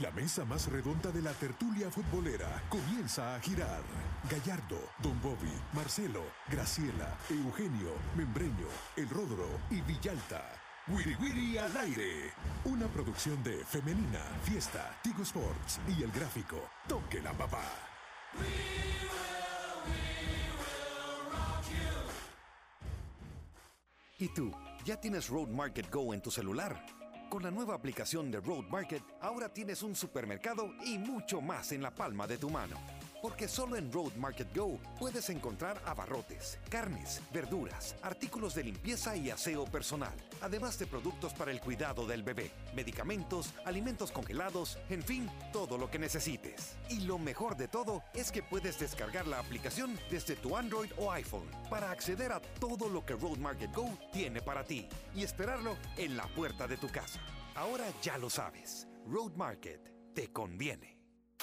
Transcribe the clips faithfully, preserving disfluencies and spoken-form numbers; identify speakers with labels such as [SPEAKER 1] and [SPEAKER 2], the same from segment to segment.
[SPEAKER 1] La mesa más redonda de la tertulia futbolera comienza a girar. Gallardo, Don Bobby, Marcelo, Graciela, Eugenio, Membreño, El Ródoro y Villalta. Wiri Wiri al aire. Una producción de Femenina, Fiesta, Tigo Sports y El Gráfico. Toque la papá. We will, we will rock
[SPEAKER 2] you. ¿Y tú? ¿Ya tienes Road Market Go en tu celular? Con la nueva aplicación de Road Market, ahora tienes un supermercado y mucho más en la palma de tu mano. Porque solo en Road Market Go puedes encontrar abarrotes, carnes, verduras, artículos de limpieza y aseo personal, además de productos para el cuidado del bebé, medicamentos, alimentos congelados, en fin, todo lo que necesites. Y lo mejor de todo es que puedes descargar la aplicación desde tu Android o iPhone para acceder a todo lo que Road Market Go tiene para ti y esperarlo en la puerta de tu casa. Ahora ya lo sabes, Road Market te conviene.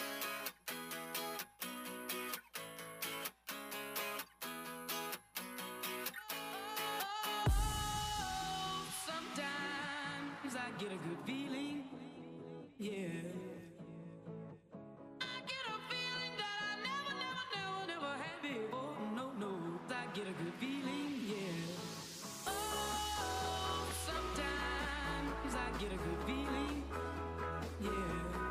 [SPEAKER 3] Get a good feeling, yeah. I get a feeling that I never, never, never, never had before. No, no, I get a good feeling, yeah. Oh, sometimes I get a good feeling, yeah.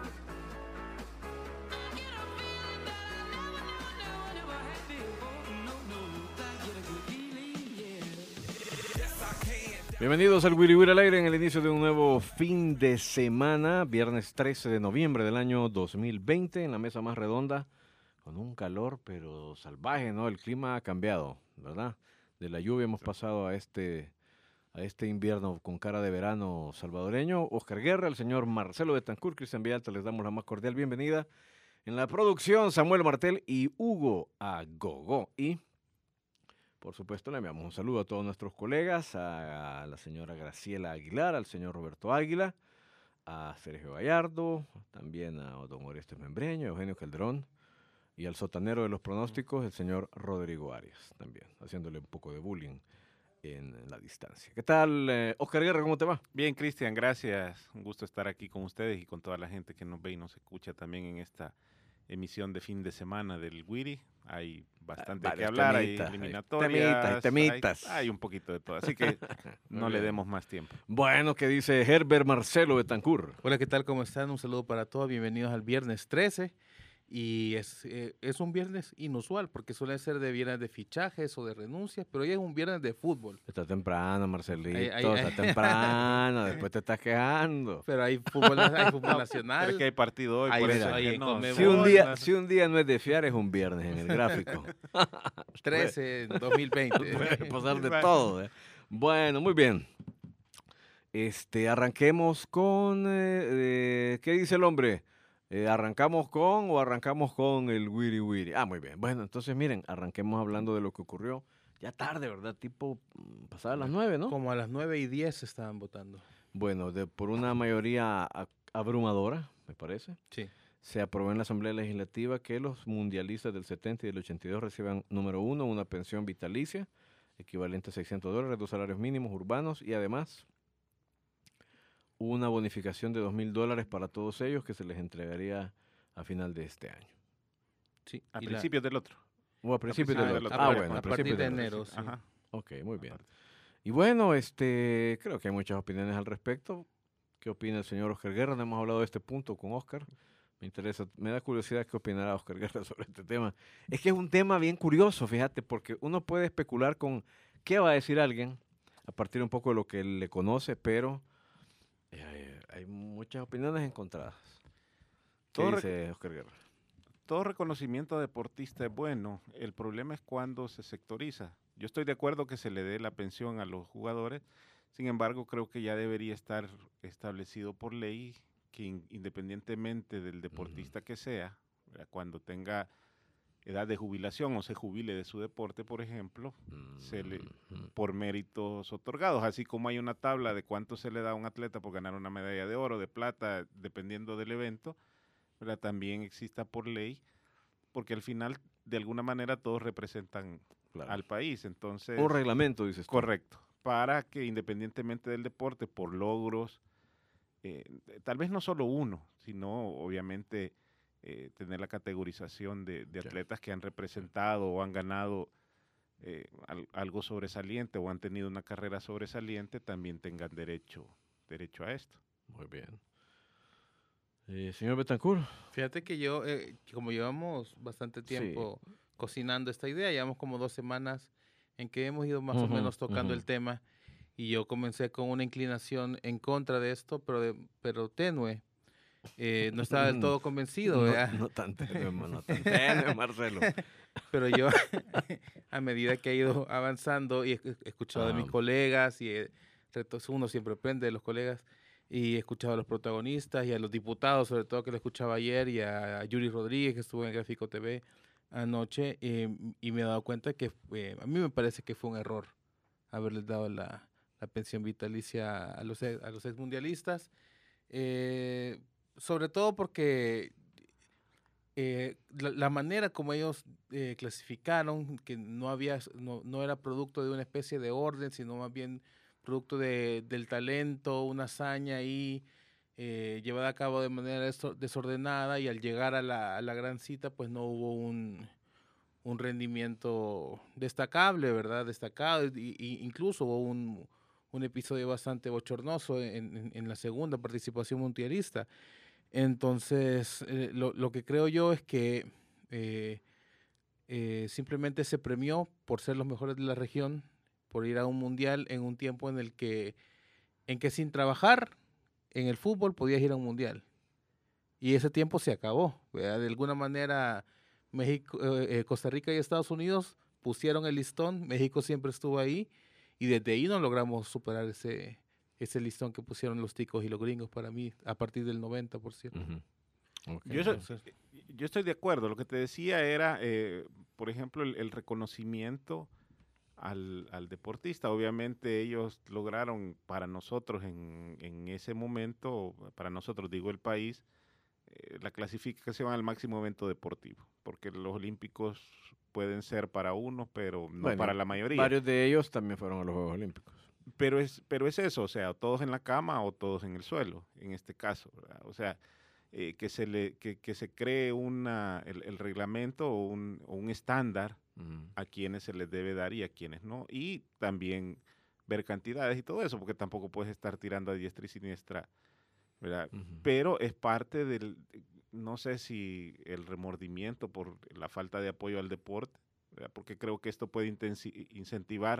[SPEAKER 3] I get a feeling that I never, never, never, never had before. No, no, I get a good feeling, yeah. Yes, I can.
[SPEAKER 4] Bienvenidos al Wiri Wiri al aire en el inicio de un nuevo fin de semana, viernes trece de noviembre del año dos mil veinte, en la mesa más redonda, con un calor pero salvaje, ¿no? El clima ha cambiado, ¿verdad? De la lluvia hemos pasado a este, a este invierno con cara de verano salvadoreño. Oscar Guerra, el señor Marcelo Betancourt, Cristian Villalta, les damos la más cordial bienvenida. En la producción, Samuel Martel y Hugo Agogo. Y por supuesto, le enviamos un saludo a todos nuestros colegas, a la señora Graciela Aguilar, al señor Roberto Águila, a Sergio Gallardo, también a don Orestes Membreño, Eugenio Calderón, y al sotanero de los pronósticos, el señor Rodrigo Arias, también, haciéndole un poco de bullying en, en la distancia. ¿Qué tal, eh, Oscar Guerra, cómo te va?
[SPEAKER 5] Bien, Cristian, gracias. Un gusto estar aquí con ustedes y con toda la gente que nos ve y nos escucha también en esta emisión de fin de semana del Wiri. Hay bastante que hablar, temitas, hay eliminatorias,
[SPEAKER 4] hay temitas, temitas.
[SPEAKER 5] Hay, hay un poquito de todo, así que no le demos más tiempo.
[SPEAKER 4] Bueno, ¿qué dice Herbert Marcelo Betancourt?
[SPEAKER 6] Hola, ¿qué tal? ¿Cómo están? Un saludo para todos, bienvenidos al viernes trece. Y es, eh, es un viernes inusual porque suele ser de viernes de fichajes o de renuncias, pero hoy es un viernes de fútbol.
[SPEAKER 4] Está temprano, Marcelito,
[SPEAKER 6] ay, ay,
[SPEAKER 4] está
[SPEAKER 6] ay.
[SPEAKER 4] temprano, después te estás quejando.
[SPEAKER 6] Pero hay fútbol, hay fútbol nacional.
[SPEAKER 5] Pero es que hay partido hoy,
[SPEAKER 6] Ay,
[SPEAKER 5] por
[SPEAKER 6] mira,
[SPEAKER 5] eso
[SPEAKER 6] ahí
[SPEAKER 5] es que no.
[SPEAKER 6] come-
[SPEAKER 4] Si un, día, si un día no es de fiar, es un viernes en el gráfico.
[SPEAKER 6] trece, dos mil veinte.
[SPEAKER 4] Puede pasar de todo. ¿eh? Bueno, muy bien. Este, arranquemos con... Eh, eh, ¿qué dice el hombre? Eh, ¿Arrancamos con o arrancamos con el Wiri Wiri? Ah, muy bien. Bueno, entonces miren, arranquemos hablando de lo que ocurrió. Ya tarde, ¿verdad? Tipo mm, pasadas las nueve, ¿no?
[SPEAKER 6] Como a las nueve y diez estaban votando.
[SPEAKER 4] Bueno, de, por una mayoría a- abrumadora, me parece,
[SPEAKER 6] Sí.
[SPEAKER 4] se aprobó en la Asamblea Legislativa que los mundialistas del setenta y del ochenta y dos reciban, número uno, una pensión vitalicia, equivalente a seiscientos dólares, dos salarios mínimos urbanos y además una bonificación de dos mil dólares para todos ellos que se les entregaría a final de este año.
[SPEAKER 6] Sí.
[SPEAKER 5] A
[SPEAKER 6] y la-
[SPEAKER 5] principios del otro.
[SPEAKER 4] O a principios
[SPEAKER 5] Ah,
[SPEAKER 4] del
[SPEAKER 5] del
[SPEAKER 4] otro.
[SPEAKER 5] otro.
[SPEAKER 4] Ah,
[SPEAKER 5] A
[SPEAKER 4] bueno,
[SPEAKER 6] a
[SPEAKER 4] a
[SPEAKER 6] partir
[SPEAKER 4] principios
[SPEAKER 6] de
[SPEAKER 4] del otro.
[SPEAKER 6] enero, sí.
[SPEAKER 5] Ajá.
[SPEAKER 4] Ok, muy bien. Y bueno, este, creo que hay muchas opiniones al respecto. ¿Qué opina el señor Oscar Guerra? No hemos hablado de este punto con Oscar. Me interesa, me da curiosidad qué opinará Oscar Guerra sobre este tema. Es que es un tema bien curioso, fíjate, porque uno puede especular con qué va a decir alguien a partir un poco de lo que él le conoce, pero eh, hay muchas opiniones encontradas. ¿Qué
[SPEAKER 5] Todo
[SPEAKER 4] dice Oscar Guerra?
[SPEAKER 5] Todo reconocimiento deportista es bueno. El problema es cuando se sectoriza. Yo estoy de acuerdo que se le dé la pensión a los jugadores. Sin embargo, creo que ya debería estar establecido por ley que in- independientemente del deportista que sea, ¿verdad? Cuando tenga edad de jubilación o se jubile de su deporte, por ejemplo, se le, por méritos otorgados, así como hay una tabla de cuánto se le da a un atleta por ganar una medalla de oro, de plata, dependiendo del evento, ¿verdad? También exista por ley, porque al final, de alguna manera, todos representan
[SPEAKER 4] Claro.
[SPEAKER 5] al país. Entonces,
[SPEAKER 4] Un reglamento, dices tú.
[SPEAKER 5] correcto, para que independientemente del deporte, por logros eh, tal vez no solo uno, sino obviamente eh, tener la categorización de, de
[SPEAKER 4] Sí.
[SPEAKER 5] atletas que han representado o han ganado eh, al, algo sobresaliente o han tenido una carrera sobresaliente, también tengan derecho, derecho a esto.
[SPEAKER 4] Muy bien. Eh, señor Betancourt.
[SPEAKER 6] Fíjate que yo, eh, como llevamos bastante tiempo sí. cocinando esta idea, llevamos como dos semanas en que hemos ido más uh-huh, o menos tocando uh-huh. el tema, y yo comencé con una inclinación en contra de esto, pero, de, pero tenue. Eh, no estaba del todo convencido.
[SPEAKER 4] No, no tan tenue, no tan tenue, Marcelo.
[SPEAKER 6] Pero yo, a medida que he ido avanzando y he escuchado ah. de mis colegas, y he, uno siempre aprende de los colegas, y he escuchado a los protagonistas y a los diputados, sobre todo que lo escuchaba ayer, y a, a Yuri Rodríguez, que estuvo en Gráfico T V anoche, eh, y me he dado cuenta que eh, a mí me parece que fue un error haberles dado la, la pensión vitalicia a los, a los exmundialistas, eh, sobre todo porque eh, la, la manera como ellos eh, clasificaron, que no, había, no, no era producto de una especie de orden, sino más bien producto de, del talento, una hazaña ahí eh, llevada a cabo de manera desordenada, y al llegar a la, a la gran cita pues no hubo un, un rendimiento destacable, ¿verdad? Destacado, y, y incluso hubo un, un episodio bastante bochornoso en, en, en la segunda participación mundialista. Entonces, eh, lo, lo que creo yo es que eh, eh, simplemente se premió por ser los mejores de la región, por ir a un mundial en un tiempo en el que, en que sin trabajar en el fútbol podías ir a un mundial. Y ese tiempo se acabó, ¿verdad? De alguna manera, México, eh, Costa Rica y Estados Unidos pusieron el listón, México siempre estuvo ahí, y desde ahí no logramos superar ese, ese listón que pusieron los ticos y los gringos, para mí, a partir del noventa, por cierto.
[SPEAKER 5] Uh-huh. Okay, yo, entonces, yo estoy de acuerdo. Lo que te decía era, eh, por ejemplo, el, el reconocimiento Al, al deportista. Obviamente ellos lograron para nosotros en, en ese momento, para nosotros digo el país, eh, la clasificación al máximo evento deportivo, porque los olímpicos pueden ser para unos, pero no bueno, para la mayoría.
[SPEAKER 4] Varios de ellos también fueron a los Juegos Olímpicos.
[SPEAKER 5] Pero es, pero es eso, o sea, todos en la cama o todos en el suelo, en este caso, ¿verdad? O sea, eh, que, se le, que, que se cree una, el, el reglamento o un, o un estándar uh-huh. a quienes se les debe dar y a quienes no, y también ver cantidades y todo eso, porque tampoco puedes estar tirando a diestra y siniestra, ¿verdad? Uh-huh. Pero es parte del, no sé si el remordimiento por la falta de apoyo al deporte, ¿verdad? Porque creo que esto puede intensi- incentivar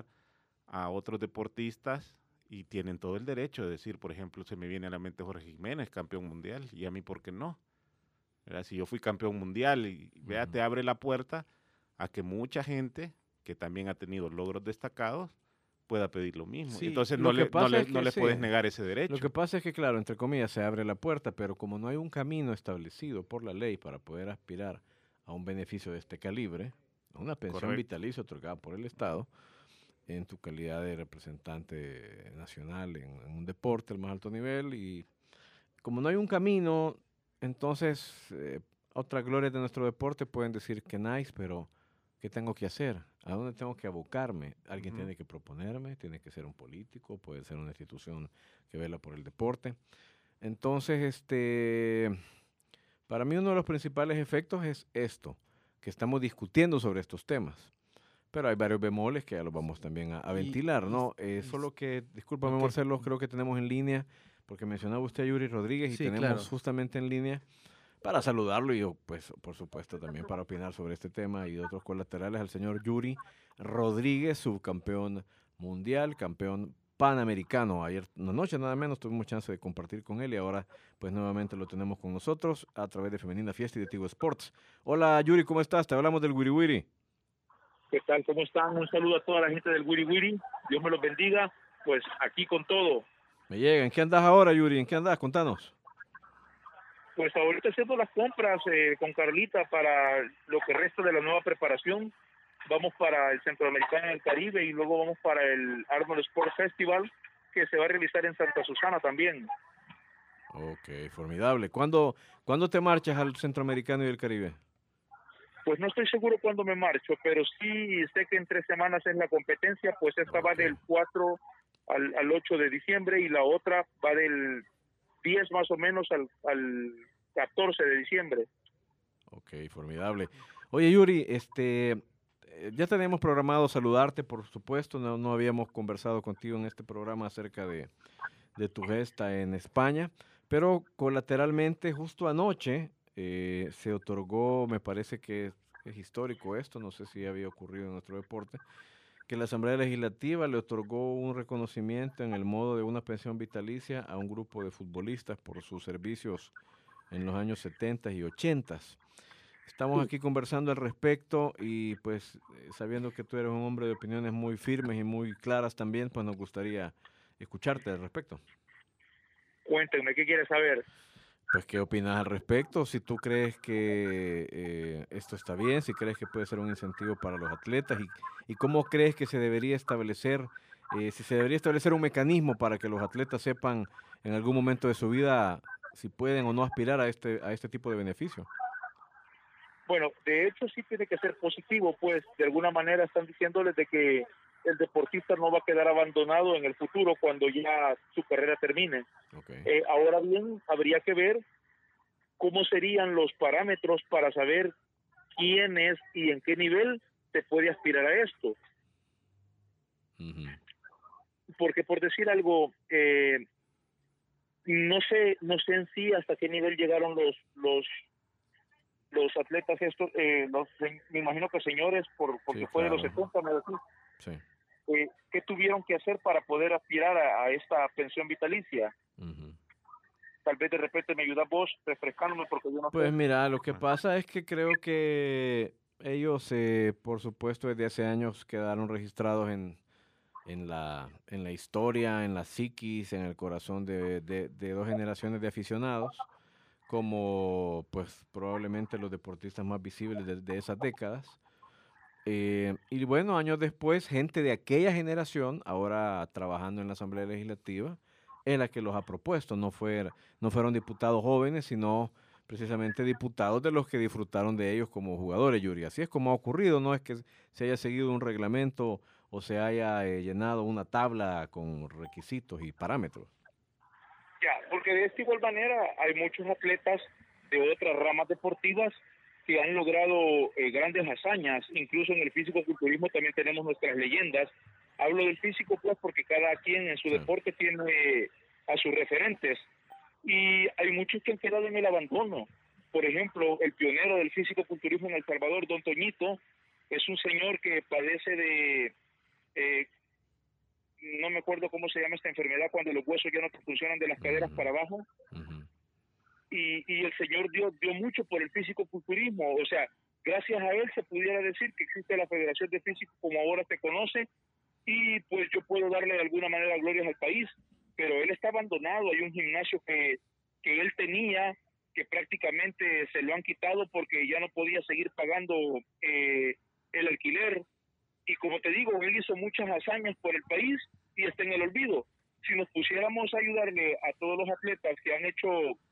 [SPEAKER 5] a otros deportistas, y tienen todo el derecho de decir, por ejemplo, se me viene a la mente Jorge Jiménez, campeón mundial, y a mí, ¿por qué no? ¿Verdad? Si yo fui campeón mundial, y uh-huh. vea, te abre la puerta a que mucha gente que también ha tenido logros destacados pueda pedir lo mismo. Sí, Entonces no le, no le, no le sí. puedes negar ese derecho.
[SPEAKER 4] Lo que pasa es que, claro, entre comillas, se abre la puerta, pero como no hay un camino establecido por la ley para poder aspirar a un beneficio de este calibre, a una pensión Correcto. vitalicia otorgada por el Estado, en tu calidad de representante nacional en, en un deporte al más alto nivel, y como no hay un camino, entonces eh, otras glorias de nuestro deporte pueden decir que nice, pero ¿qué tengo que hacer? ¿A dónde tengo que abocarme? Alguien uh-huh. tiene que proponerme, tiene que ser un político, puede ser una institución que vela por el deporte. Entonces, este, para mí uno de los principales efectos es esto, que estamos discutiendo sobre estos temas. Pero hay varios bemoles que ya los vamos también a, a ventilar, y, ¿no? Eh, y, solo que, discúlpame, okay. Marcelo, creo que tenemos en línea, porque mencionaba usted a Yuri Rodríguez, y sí, tenemos claro. justamente en línea para saludarlo, y yo, pues, por supuesto, también para opinar sobre este tema y otros colaterales, al señor Yuri Rodríguez, subcampeón mundial, campeón panamericano. Ayer, una noche nada menos, tuvimos chance de compartir con él, y ahora, pues, nuevamente lo tenemos con nosotros a través de Femenina Fiesta y de Tigo Sports. Hola, Yuri, ¿cómo estás? Te hablamos del Wiri Wiri.
[SPEAKER 7] ¿Qué tal? ¿Cómo están? Un saludo a toda la gente del Wiri Wiri. Dios me los bendiga. Pues aquí con todo.
[SPEAKER 4] Me llega. ¿En qué andas ahora, Yuri? ¿En qué andas? Contanos.
[SPEAKER 7] Pues ahorita haciendo las compras eh, con Carlita para lo que resta de la nueva preparación. Vamos para el Centroamericano del Caribe, y luego vamos para el Arnold Sports Festival, que se va a realizar en Santa Susana también.
[SPEAKER 4] Ok, formidable. ¿Cuándo, ¿cuándo te marchas al Centroamericano y el Caribe?
[SPEAKER 7] Pues no estoy seguro cuándo me marcho, pero sí sé que en tres semanas es la competencia, pues esta okay. va del cuatro al, al ocho de diciembre, y la otra va del diez más o menos al, al catorce de diciembre.
[SPEAKER 4] Ok, formidable. Oye, Yuri, este, eh, ya teníamos programado saludarte, por supuesto, no, no habíamos conversado contigo en este programa acerca de, de tu gesta en España, pero colateralmente, justo anoche, eh, se otorgó, me parece que es, es histórico esto, no sé si había ocurrido en nuestro deporte, que la Asamblea Legislativa le otorgó un reconocimiento en el modo de una pensión vitalicia a un grupo de futbolistas por sus servicios en los años setenta y ochenta. Estamos aquí conversando al respecto y pues eh, sabiendo que tú eres un hombre de opiniones muy firmes y muy claras también, pues nos gustaría escucharte al respecto.
[SPEAKER 7] Cuéntenme, ¿qué quieres saber?
[SPEAKER 4] Pues, ¿qué opinas al respecto? Si tú crees que eh, esto está bien, si crees que puede ser un incentivo para los atletas y, y cómo crees que se debería establecer, eh, si se debería establecer un mecanismo para que los atletas sepan en algún momento de su vida si pueden o no aspirar a este, a este tipo de beneficio.
[SPEAKER 7] Bueno, de hecho sí tiene que ser positivo, pues de alguna manera están diciéndoles de que el deportista no va a quedar abandonado en el futuro cuando ya su carrera termine.
[SPEAKER 4] Okay.
[SPEAKER 7] Eh, ahora bien, habría que ver cómo serían los parámetros para saber quién es y en qué nivel se puede aspirar a esto.
[SPEAKER 4] Uh-huh.
[SPEAKER 7] Porque por decir algo, eh, no sé, no sé en sí hasta qué nivel llegaron los los los atletas estos, eh, los, me imagino que señores, por porque
[SPEAKER 4] Sí,
[SPEAKER 7] fue
[SPEAKER 4] claro.
[SPEAKER 7] de los setenta, me decís.
[SPEAKER 4] Sí.
[SPEAKER 7] Eh, ¿Qué tuvieron que hacer para poder aspirar a, a esta pensión vitalicia?
[SPEAKER 4] Uh-huh.
[SPEAKER 7] Tal vez de repente me ayudas vos refrescándome porque yo no
[SPEAKER 4] Pues
[SPEAKER 7] sé.
[SPEAKER 4] mira, lo que pasa es que creo que ellos, eh, por supuesto, desde hace años quedaron registrados en, en, la, en la historia, en la psiquis, en el corazón de, de, de dos generaciones de aficionados, como pues probablemente los deportistas más visibles de, de esas décadas. Eh, y bueno, años después, gente de aquella generación, ahora trabajando en la Asamblea Legislativa, es la que los ha propuesto. No, fue, no fueron diputados jóvenes, sino precisamente diputados de los que disfrutaron de ellos como jugadores, Yuri. Así es como ha ocurrido, no es que se haya seguido un reglamento o se haya eh, llenado una tabla con requisitos y parámetros.
[SPEAKER 7] Ya, porque de esta igual manera hay muchos atletas de otras ramas deportivas que han logrado eh, grandes hazañas, incluso en el físico-culturismo también tenemos nuestras leyendas. Hablo del físico pues porque cada quien en su
[SPEAKER 4] Sí.
[SPEAKER 7] deporte tiene eh, a sus referentes y hay muchos que han quedado en el abandono. Por ejemplo, el pionero del físico-culturismo en El Salvador, Don Toñito, es un señor que padece de, eh, no me acuerdo cómo se llama esta enfermedad, cuando los huesos ya no te funcionan de las caderas
[SPEAKER 4] Ujú.
[SPEAKER 7] para abajo.
[SPEAKER 4] Ujú.
[SPEAKER 7] Y, y el señor dio, dio mucho por el físico-culturismo, o sea, gracias a él se pudiera decir que existe la Federación de Físico como ahora se conoce, y pues yo puedo darle de alguna manera glorias al país, pero él está abandonado. Hay un gimnasio que, que él tenía, que prácticamente se lo han quitado porque ya no podía seguir pagando eh, el alquiler, y como te digo, él hizo muchas hazañas por el país y está en el olvido. Si nos pusiéramos a ayudarle a todos los atletas que han hecho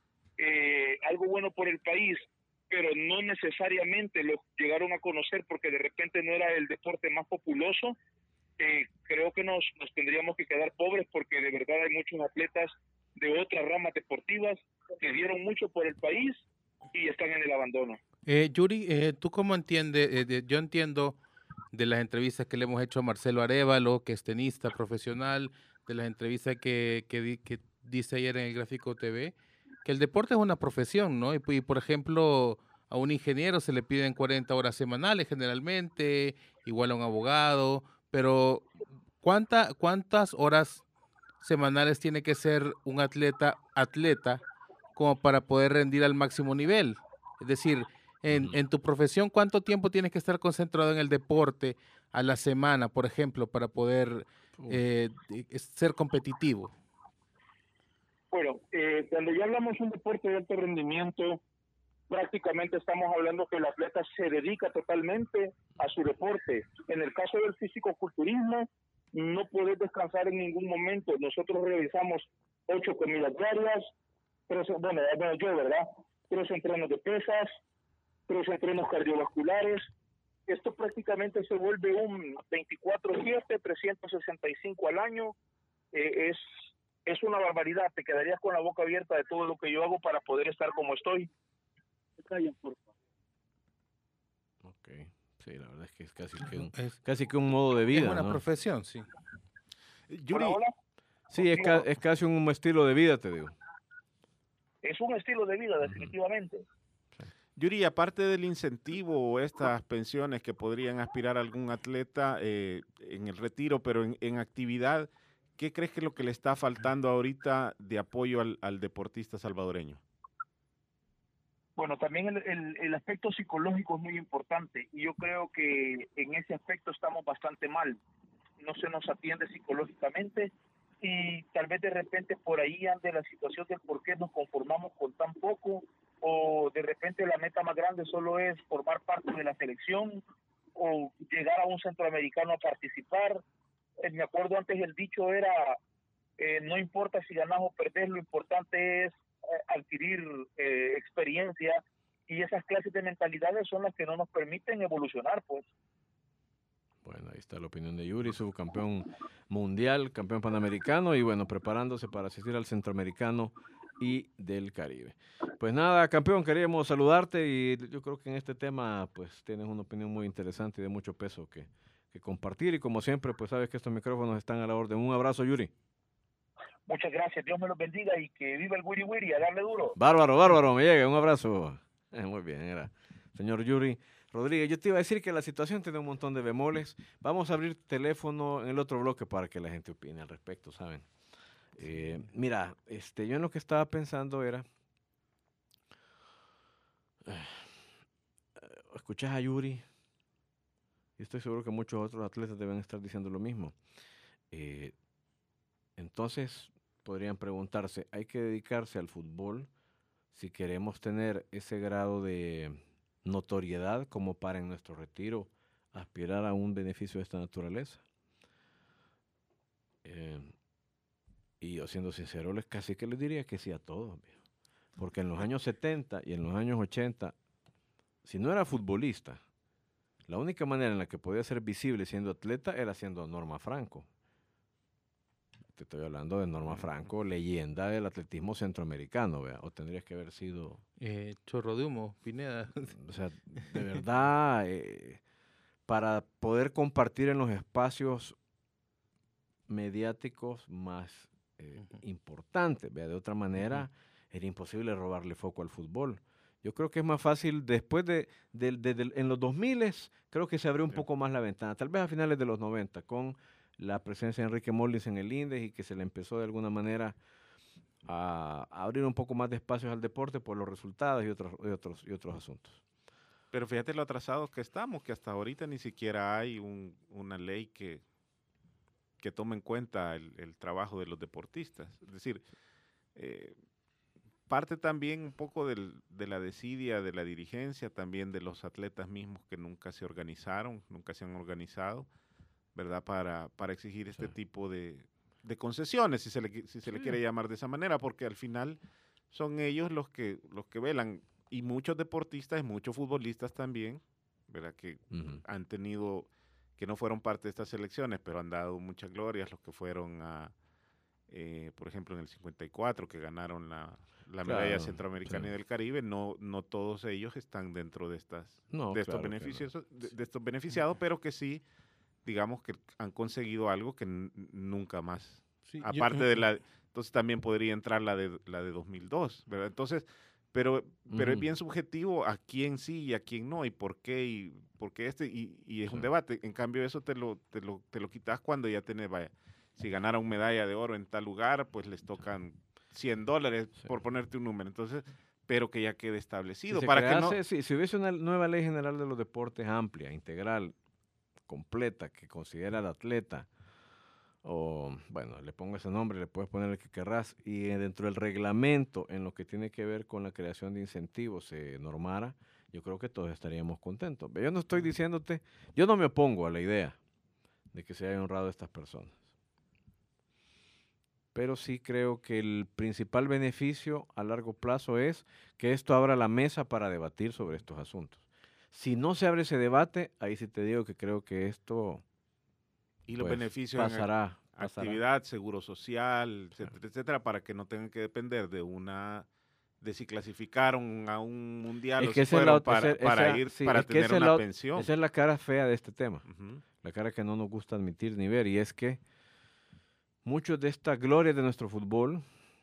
[SPEAKER 7] eh, algo bueno por el país, pero no necesariamente lo llegaron a conocer porque de repente no era el deporte más populoso, eh, creo que nos, nos tendríamos que quedar pobres, porque de verdad hay muchos atletas de otras ramas deportivas que dieron mucho por el país y están en el abandono.
[SPEAKER 6] Eh, Yuri, eh, ¿tú cómo entiendes? Eh, de- yo entiendo de las entrevistas que le hemos hecho a Marcelo Arévalo, que es tenista profesional, de las entrevistas que, que, di- que dice ayer en el Gráfico T V, que el deporte es una profesión, ¿no? Y, y, por ejemplo, a un ingeniero se le piden cuarenta horas semanales generalmente, igual a un abogado, pero ¿cuánta, cuántas horas semanales tiene que ser un atleta atleta como para poder rendir al máximo nivel? Es decir, en,
[SPEAKER 4] Ujú.
[SPEAKER 6] en tu profesión, ¿cuánto tiempo tienes que estar concentrado en el deporte a la semana, por ejemplo, para poder
[SPEAKER 4] Uf.
[SPEAKER 6] eh, de- ser competitivo?
[SPEAKER 7] Bueno, eh, cuando ya hablamos de un deporte de alto rendimiento, prácticamente estamos hablando que el atleta se dedica totalmente a su deporte. En el caso del físico-culturismo, no puedes descansar en ningún momento. Nosotros realizamos ocho comidas diarias, tres, bueno, bueno, yo, ¿verdad? Tres entrenos de pesas, tres entrenos cardiovasculares. Esto prácticamente se vuelve un veinticuatro siete, trescientos sesenta y cinco al año. Eh, es es una barbaridad, te quedarías con la boca abierta de todo lo que yo hago para poder estar como estoy.
[SPEAKER 4] Ok, sí, la verdad es que es casi que un, es, casi que un modo de vida,
[SPEAKER 6] es una
[SPEAKER 4] ¿no?
[SPEAKER 6] profesión, sí.
[SPEAKER 5] Yuri,
[SPEAKER 7] Hola, hola.
[SPEAKER 4] Sí, es, ca es casi un estilo de vida, te digo.
[SPEAKER 7] Es un estilo de vida, definitivamente.
[SPEAKER 5] Yuri, aparte del incentivo o estas pensiones que podrían aspirar a algún atleta eh, en el retiro, pero en, en actividad, ¿qué crees que es lo que le está faltando ahorita de apoyo al, al deportista salvadoreño?
[SPEAKER 7] Bueno, también el, el, el aspecto psicológico es muy importante y yo creo que en ese aspecto estamos bastante mal. No se nos atiende psicológicamente y tal vez de repente por ahí ande la situación del por qué nos conformamos con tan poco, o de repente la meta más grande solo es formar parte de la selección o llegar a un centroamericano a participar. Eh, me acuerdo antes el dicho era, eh, no importa si ganas o perdés, lo importante es eh, adquirir eh, experiencia, y esas clases de mentalidades son las que no nos permiten evolucionar, pues.
[SPEAKER 4] Bueno, ahí está la opinión de Yuri, subcampeón mundial, campeón panamericano y bueno, preparándose para asistir al centroamericano y del Caribe. Pues nada, campeón, queríamos saludarte y yo creo que en este tema pues tienes una opinión muy interesante y de mucho peso que, que compartir y como siempre pues sabes que estos micrófonos están a la orden. Un abrazo, Yuri.
[SPEAKER 7] Muchas gracias, Dios me los bendiga y que viva el Wiri Wiri, a darle duro.
[SPEAKER 4] Bárbaro, bárbaro, me llega, un abrazo. Eh, muy bien, era señor Yuri Rodríguez. Yo te iba a decir que la situación tiene un montón de bemoles. Vamos a abrir teléfono en el otro bloque para que la gente opine al respecto, ¿saben? Eh, mira, este, yo en lo que estaba pensando era, eh, escuchas a Yuri y estoy seguro que muchos otros atletas deben estar diciendo lo mismo. Eh, entonces podrían preguntarse, ¿hay que dedicarse al fútbol si queremos tener ese grado de notoriedad como para en nuestro retiro aspirar a un beneficio de esta naturaleza? Eh, y yo siendo sincero, les casi que les diría que sí a todos, porque en los años setenta y en los años ochenta, si no era futbolista, la única manera en la que podía ser visible siendo atleta era siendo Norma Franco. Te estoy hablando de Norma Franco, leyenda del atletismo centroamericano, ¿vea? O tendrías que haber sido...
[SPEAKER 6] Eh, Chorro de Humo, Pineda.
[SPEAKER 4] O sea, de verdad, eh, para poder compartir en los espacios mediáticos más eh, uh-huh. importantes, ¿vea? De otra manera, uh-huh. era imposible robarle foco al fútbol. Yo creo que es más fácil después de, de, de, de en los dos mil, creo que se abrió un sí. poco más la ventana, tal vez a finales de los noventa, con la presencia de Enrique Molins en el INDES y que se le empezó de alguna manera a, a abrir un poco más de espacios al deporte por los resultados y otros, y otros, y otros asuntos.
[SPEAKER 5] Pero fíjate lo atrasados que estamos, que hasta ahorita ni siquiera hay un, una ley que, que tome en cuenta el, el trabajo de los deportistas. Es decir, eh, parte también un poco del, de la desidia de la dirigencia, también de los atletas mismos que nunca se organizaron, nunca se han organizado, ¿verdad? Para, para exigir este sí. tipo de, de concesiones, si se le, si se sí. le quiere llamar de esa manera, porque al final son ellos los que, los que velan, y muchos deportistas y muchos futbolistas también, ¿verdad? Que uh-huh. han tenido, que no fueron parte de estas selecciones, pero han dado muchas glorias, los que fueron a, eh, por ejemplo, en el cincuenta y cuatro, que ganaron la, la
[SPEAKER 4] claro,
[SPEAKER 5] medalla centroamericana
[SPEAKER 4] sí.
[SPEAKER 5] y del Caribe, no, no todos ellos están dentro de estas,
[SPEAKER 4] no,
[SPEAKER 5] de, estos
[SPEAKER 4] claro
[SPEAKER 5] beneficios,
[SPEAKER 4] no.
[SPEAKER 5] de, de estos beneficiados, pero que sí, digamos que han conseguido algo que n- nunca más. Sí, Aparte yo, de la, entonces también podría entrar la de la de dos mil dos, ¿verdad? Entonces, pero, pero uh-huh. es bien subjetivo a quién sí y a quién no, y por qué, y por qué este, y, y es sí. un debate. En cambio, eso te lo, te lo, te lo quitas cuando ya tenés, vaya, si ganaron medalla de oro en tal lugar, pues les tocan cien dólares, sí. por ponerte un número. Entonces, pero que ya quede establecido.
[SPEAKER 4] Si,
[SPEAKER 5] para
[SPEAKER 4] crease,
[SPEAKER 5] que no...
[SPEAKER 4] si, si hubiese una nueva ley general de los deportes amplia, integral, completa, que considera al atleta, o bueno, le pongo ese nombre, le puedes poner el que querrás, y dentro del reglamento, en lo que tiene que ver con la creación de incentivos, se normara, yo creo que todos estaríamos contentos. Yo no estoy diciéndote, yo no me opongo a la idea de que se haya honrado a estas personas, pero sí creo que el principal beneficio a largo plazo es que esto abra la mesa para debatir sobre estos asuntos. Si no se abre ese debate, ahí sí te digo que creo que esto
[SPEAKER 5] y los
[SPEAKER 4] pues,
[SPEAKER 5] beneficios
[SPEAKER 4] pasará, pasará.
[SPEAKER 5] actividad, seguro social, etcétera, etcétera, para que no tengan que depender de una de si clasificaron a un mundial
[SPEAKER 4] Es
[SPEAKER 5] o
[SPEAKER 4] que
[SPEAKER 5] si
[SPEAKER 4] esa es la
[SPEAKER 5] fueron
[SPEAKER 4] ot-
[SPEAKER 5] para,
[SPEAKER 4] esa-
[SPEAKER 5] para
[SPEAKER 4] esa-
[SPEAKER 5] ir
[SPEAKER 4] sí,
[SPEAKER 5] para
[SPEAKER 4] es que
[SPEAKER 5] tener
[SPEAKER 4] esa es
[SPEAKER 5] una
[SPEAKER 4] la ot-
[SPEAKER 5] pensión.
[SPEAKER 4] Esa es la cara fea de este tema.
[SPEAKER 5] Ujú.
[SPEAKER 4] La cara que no nos gusta admitir ni ver, y es que muchos de estas glorias de nuestro fútbol,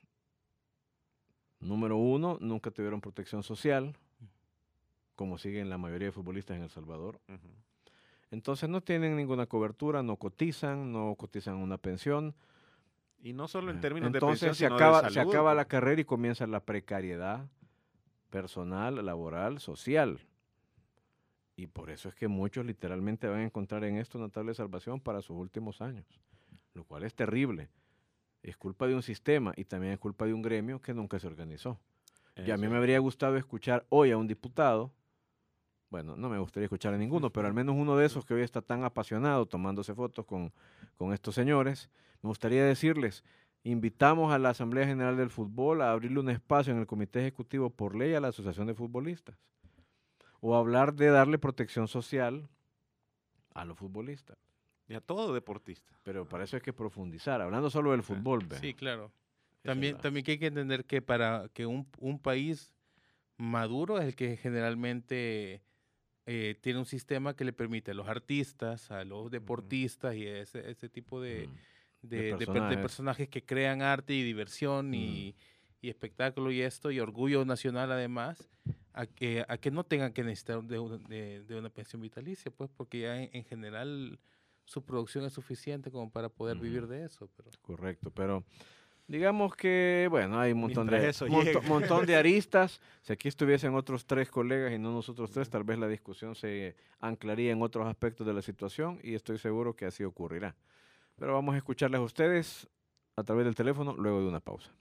[SPEAKER 4] número uno, nunca tuvieron protección social, como siguen la mayoría de futbolistas en El Salvador.
[SPEAKER 5] Ujú.
[SPEAKER 4] Entonces no tienen ninguna cobertura, no cotizan, no cotizan una pensión.
[SPEAKER 5] Y no solo en términos
[SPEAKER 4] Entonces
[SPEAKER 5] de pensión,
[SPEAKER 4] se
[SPEAKER 5] sino
[SPEAKER 4] acaba,
[SPEAKER 5] de
[SPEAKER 4] se
[SPEAKER 5] salud.
[SPEAKER 4] acaba la
[SPEAKER 5] porque-
[SPEAKER 4] carrera y comienza la precariedad personal, laboral, social. Y por eso es que muchos literalmente van a encontrar en esto una tabla de salvación para sus últimos años, lo cual es terrible. Es culpa de un sistema y también es culpa de un gremio que nunca se organizó. Y a mí
[SPEAKER 5] Eso.
[SPEAKER 4] me habría gustado escuchar hoy a un diputado, bueno, no me gustaría escuchar a ninguno, pero al menos uno de esos que hoy está tan apasionado tomándose fotos con, con estos señores, me gustaría decirles, invitamos a la Asamblea General del Fútbol a abrirle un espacio en el Comité Ejecutivo por ley a la Asociación de Futbolistas, o hablar de darle protección social a los futbolistas.
[SPEAKER 5] Y a todo deportista.
[SPEAKER 4] Pero para eso hay que profundizar, hablando solo del fútbol. ve.
[SPEAKER 6] Sí, claro.
[SPEAKER 4] Esa
[SPEAKER 6] También,
[SPEAKER 4] es la-
[SPEAKER 6] también que hay que entender que para que un, un país maduro es el que generalmente eh, tiene un sistema que le permite a los artistas, a los deportistas y ese, ese tipo de,
[SPEAKER 4] Mm.
[SPEAKER 6] de,
[SPEAKER 4] De
[SPEAKER 6] de per- de
[SPEAKER 4] personajes.
[SPEAKER 6] personajes que crean arte y diversión y, y espectáculo y esto, y orgullo nacional además, a que, a que no tengan que necesitar de, una- de, de una pensión vitalicia, pues porque ya en, en general su producción es suficiente como para poder
[SPEAKER 4] Ujú.
[SPEAKER 6] vivir de eso. Pero
[SPEAKER 4] Correcto, pero digamos que, bueno, hay un montón de,
[SPEAKER 5] Mientras eso
[SPEAKER 4] monto-
[SPEAKER 5] llegue.
[SPEAKER 4] montón de aristas. Si aquí estuviesen otros tres colegas y no nosotros tres, tal vez la discusión se anclaría en otros aspectos de la situación y estoy seguro que así ocurrirá. Pero vamos a escucharles a ustedes a través del teléfono luego de una pausa.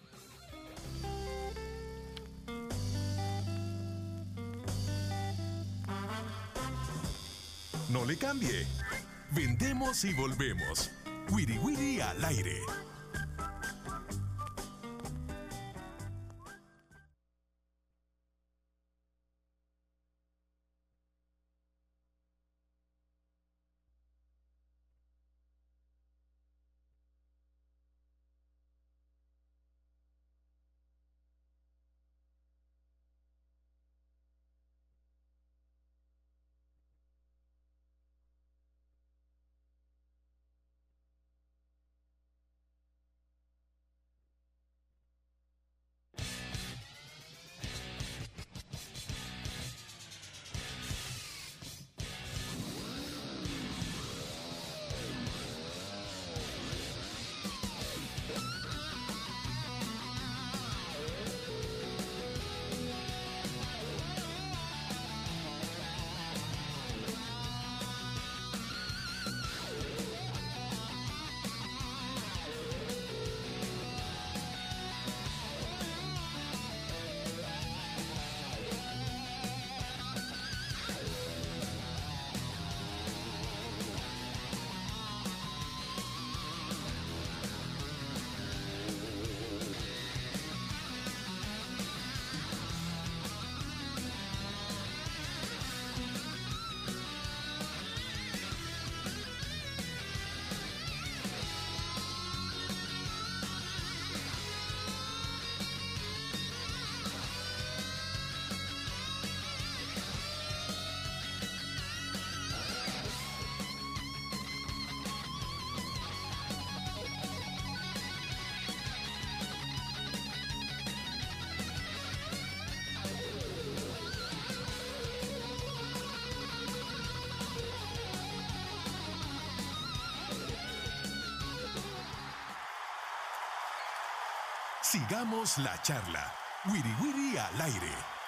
[SPEAKER 1] No le cambie. Vendemos y volvemos. Wiri Wiri al aire. Sigamos la charla. Wiri Wiri al aire.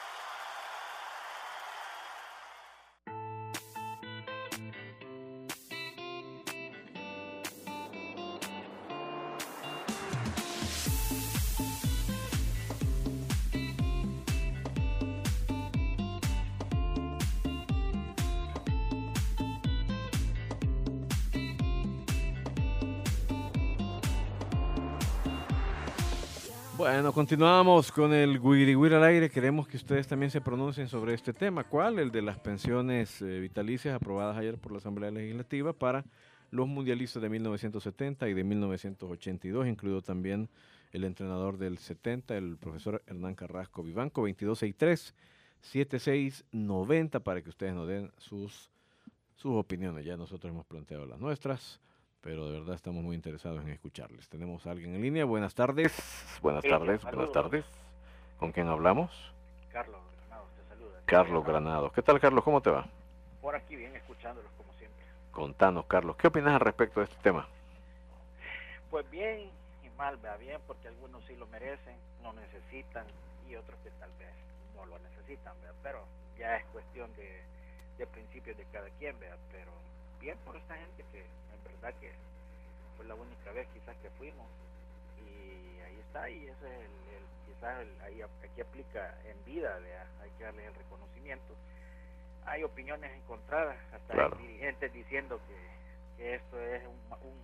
[SPEAKER 4] Bueno, continuamos con el Wiri Wiri al aire. Queremos que ustedes también se pronuncien sobre este tema. ¿Cuál? El de las pensiones eh, vitalicias aprobadas ayer por la Asamblea Legislativa para los mundialistas de mil novecientos setenta y de mil novecientos ochenta y dos, incluido también el entrenador del setenta, el profesor Hernán Carrasco Vivanco. Veintidós sesenta y tres, setenta y seis noventa, para que ustedes nos den sus, sus opiniones. Ya nosotros hemos planteado las nuestras, pero de verdad estamos muy interesados en escucharles. Tenemos a alguien en línea. Buenas tardes. Buenas
[SPEAKER 8] Sí,
[SPEAKER 4] tardes,
[SPEAKER 8] saludos.
[SPEAKER 4] buenas tardes. ¿Con quién hablamos?
[SPEAKER 8] Carlos Granados te saluda.
[SPEAKER 4] Carlos Granados. ¿Qué tal, Carlos? ¿Cómo te va?
[SPEAKER 8] Por aquí bien, escuchándolos como siempre.
[SPEAKER 4] Contanos, Carlos. ¿Qué opinas al respecto de este tema?
[SPEAKER 8] Pues bien y mal, vea bien, porque algunos sí lo merecen, lo necesitan, y otros que tal vez no lo necesitan, vea, pero ya es cuestión de, de principios de cada quien, vea, pero bien por esta gente que en verdad que fue la única vez quizás que fuimos, y ahí está, y ese es el, el quizás el, ahí, aquí aplica en vida, vea, hay que darle el reconocimiento. Hay opiniones encontradas, hasta
[SPEAKER 4] Claro.
[SPEAKER 8] hay dirigentes diciendo que, que esto es un, un,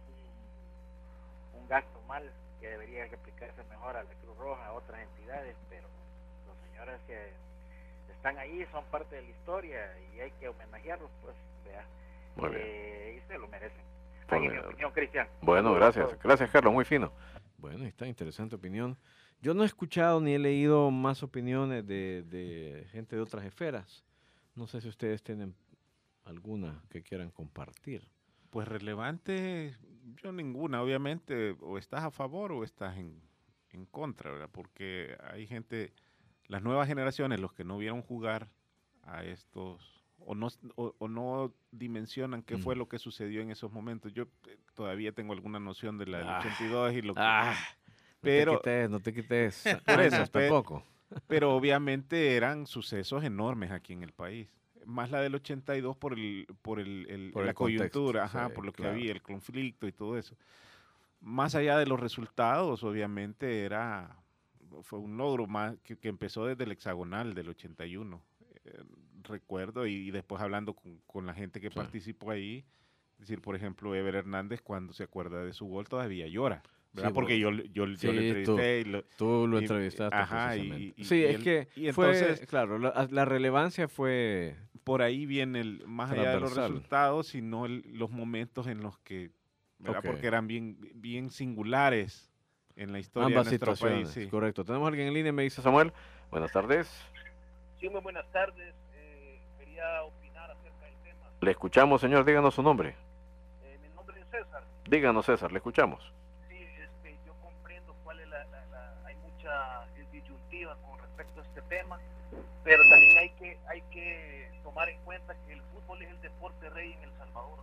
[SPEAKER 8] un, un gasto mal, que debería aplicarse mejor a la Cruz Roja, a otras entidades, pero los señores que están ahí son parte de la historia y hay que homenajearlos, pues, vea,
[SPEAKER 4] Muy bien.
[SPEAKER 8] eh, y se lo merecen.
[SPEAKER 4] Muy
[SPEAKER 8] Ahí es mi
[SPEAKER 4] bien.
[SPEAKER 8] opinión, Cristian.
[SPEAKER 4] Bueno,
[SPEAKER 8] Saludos a
[SPEAKER 4] gracias.
[SPEAKER 8] todos.
[SPEAKER 4] Gracias, Carlos. Muy fino. Bueno, está interesante opinión. Yo no he escuchado ni he leído más opiniones de, de gente de otras esferas. No sé si ustedes tienen alguna que quieran compartir.
[SPEAKER 5] Pues relevante, yo ninguna, obviamente, o estás a favor o estás en, en contra, ¿verdad? Porque hay gente, las nuevas generaciones, los que no vieron jugar a estos, o no, o, o no dimensionan qué
[SPEAKER 4] Mm.
[SPEAKER 5] fue lo que sucedió en esos momentos. Yo eh, todavía tengo alguna noción de la del
[SPEAKER 4] Ah.
[SPEAKER 5] ochenta y dos y lo que...
[SPEAKER 4] Ah,
[SPEAKER 5] pero,
[SPEAKER 4] no te quites, no te quites
[SPEAKER 5] Por eso,
[SPEAKER 4] años
[SPEAKER 5] pe-
[SPEAKER 4] tampoco.
[SPEAKER 5] pero obviamente eran sucesos enormes aquí en el país. Más la del ochenta y dos por el por el, el-
[SPEAKER 4] Por
[SPEAKER 5] la
[SPEAKER 4] el contexto,
[SPEAKER 5] coyuntura, ajá,
[SPEAKER 4] sí,
[SPEAKER 5] por lo que
[SPEAKER 4] claro.
[SPEAKER 5] había, el conflicto y todo eso. Más allá de los resultados, obviamente era fue un logro más que, que empezó desde el hexagonal del ochenta y uno. Eh, recuerdo y, y después hablando con, con la gente que
[SPEAKER 4] Sí.
[SPEAKER 5] participó ahí, es decir, por ejemplo, Ever Hernández cuando se acuerda de su gol todavía llora, ¿verdad?
[SPEAKER 4] Sí,
[SPEAKER 5] Porque yo,
[SPEAKER 4] bueno.
[SPEAKER 5] yo, yo
[SPEAKER 4] Sí,
[SPEAKER 5] le entrevisté y lo,
[SPEAKER 4] Tú lo
[SPEAKER 5] y-
[SPEAKER 4] entrevistaste
[SPEAKER 5] ajá, y-
[SPEAKER 4] precisamente.
[SPEAKER 5] y-
[SPEAKER 4] sí,
[SPEAKER 5] y
[SPEAKER 4] es
[SPEAKER 5] el-
[SPEAKER 4] que
[SPEAKER 5] y
[SPEAKER 4] fue,
[SPEAKER 5] entonces-
[SPEAKER 4] claro, la, la relevancia fue...
[SPEAKER 5] por ahí viene el más allá de los
[SPEAKER 4] Transversal.
[SPEAKER 5] resultados, sino el- los momentos en los que, ¿verdad?
[SPEAKER 4] Ok.
[SPEAKER 5] Porque eran bien, bien singulares en la historia
[SPEAKER 4] Ambas
[SPEAKER 5] de nuestro
[SPEAKER 4] situaciones,
[SPEAKER 5] país. Sí.
[SPEAKER 4] correcto. Tenemos a alguien en línea, me dice Samuel. Buenas tardes.
[SPEAKER 7] Sí, muy buenas tardes. Eh, quería opinar acerca del tema.
[SPEAKER 4] Le escuchamos, señor. Díganos su nombre.
[SPEAKER 7] Eh, mi nombre es César.
[SPEAKER 4] Díganos, César, le escuchamos.
[SPEAKER 7] Sí, este, yo comprendo cuál es la, la- la- hay mucha eh, disyuntiva con respecto a este tema, pero también hay que hay que tomar en cuenta que el fútbol es el deporte rey en El Salvador.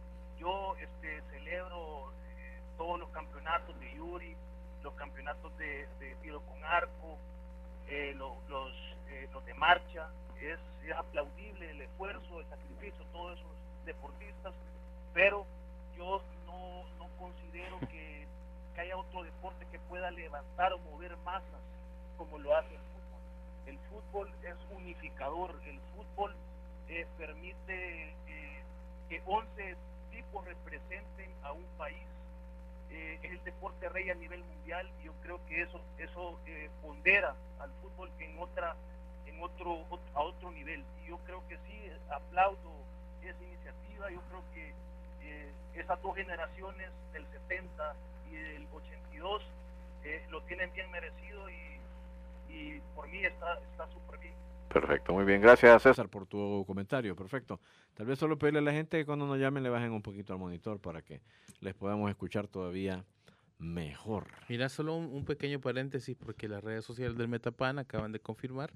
[SPEAKER 7] Yo este, celebro eh, todos los campeonatos de Yuri, los campeonatos de, de tiro con arco, eh, lo- los, eh, los de marcha. Es, es aplaudible el esfuerzo, el sacrificio de todos esos deportistas, pero yo no, no considero que, que haya otro deporte que pueda levantar o mover masas como lo hace el fútbol. El fútbol es unificador, el fútbol eh, permite eh, que once tipos representen a un país. Eh, es el deporte rey a nivel mundial y yo creo que eso eso eh, pondera al fútbol en otra en otro ot- a otro nivel, y yo creo que sí, aplaudo esa iniciativa. Yo creo que eh, esas dos generaciones del setenta y del ochenta y dos eh, lo tienen bien merecido, y, y por mí está está súper bien.
[SPEAKER 4] Perfecto, muy bien. Gracias, César, por tu comentario. Perfecto. Tal vez solo pedirle a la gente que cuando nos llamen le bajen un poquito al monitor para que les podamos escuchar todavía mejor.
[SPEAKER 6] Mira, solo un, un pequeño paréntesis, porque las redes sociales del Metapan acaban de confirmar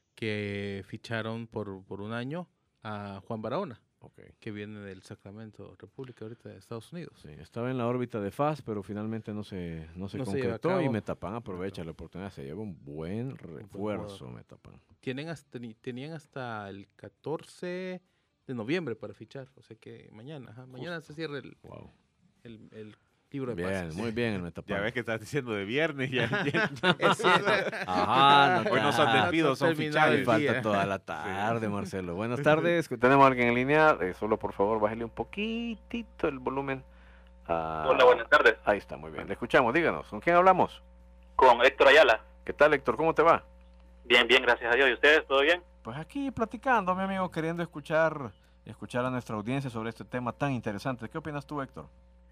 [SPEAKER 6] que ficharon por, por un año a Juan Barahona,
[SPEAKER 4] Ok.
[SPEAKER 6] que viene del Sacramento República ahorita de Estados Unidos.
[SPEAKER 4] Sí, estaba en la órbita de F A S, pero finalmente no se, no se
[SPEAKER 6] No se lleva a
[SPEAKER 4] concretó y
[SPEAKER 6] cabo.
[SPEAKER 4] Metapan aprovecha la oportunidad. Se lleva un buen refuerzo,
[SPEAKER 6] jugador.
[SPEAKER 4] Metapan.
[SPEAKER 6] Tienen hasta, ni- tenían hasta el catorce de noviembre para fichar, o sea que mañana, ajá, mañana se cierra el,
[SPEAKER 4] Wow.
[SPEAKER 6] el, el libro de
[SPEAKER 4] Bien,
[SPEAKER 6] pases.
[SPEAKER 4] muy bien el Metapan.
[SPEAKER 5] Ya ves que estás diciendo de viernes. Ya, ya-
[SPEAKER 6] Es cierto.
[SPEAKER 4] Ajá, no,
[SPEAKER 5] Hoy no son
[SPEAKER 4] ah,
[SPEAKER 5] despidos, son
[SPEAKER 6] terminado el
[SPEAKER 5] fichajes.
[SPEAKER 4] falta
[SPEAKER 6] día.
[SPEAKER 4] toda la tarde, Marcelo. Buenas tardes. Tenemos a alguien en línea. Eh, solo por favor, bájale un poquitito el volumen. a-
[SPEAKER 9] Hola, buenas tardes.
[SPEAKER 4] Ahí está, muy bien. Le escuchamos. Díganos, ¿con quién hablamos?
[SPEAKER 9] Con Héctor Ayala.
[SPEAKER 4] ¿Qué tal, Héctor? ¿Cómo te va?
[SPEAKER 9] Bien, bien, gracias a Dios. ¿Y ustedes? ¿Todo bien?
[SPEAKER 4] Pues aquí platicando, mi amigo, queriendo escuchar y escuchar a nuestra audiencia sobre este tema tan interesante. ¿Qué opinas tú, Héctor?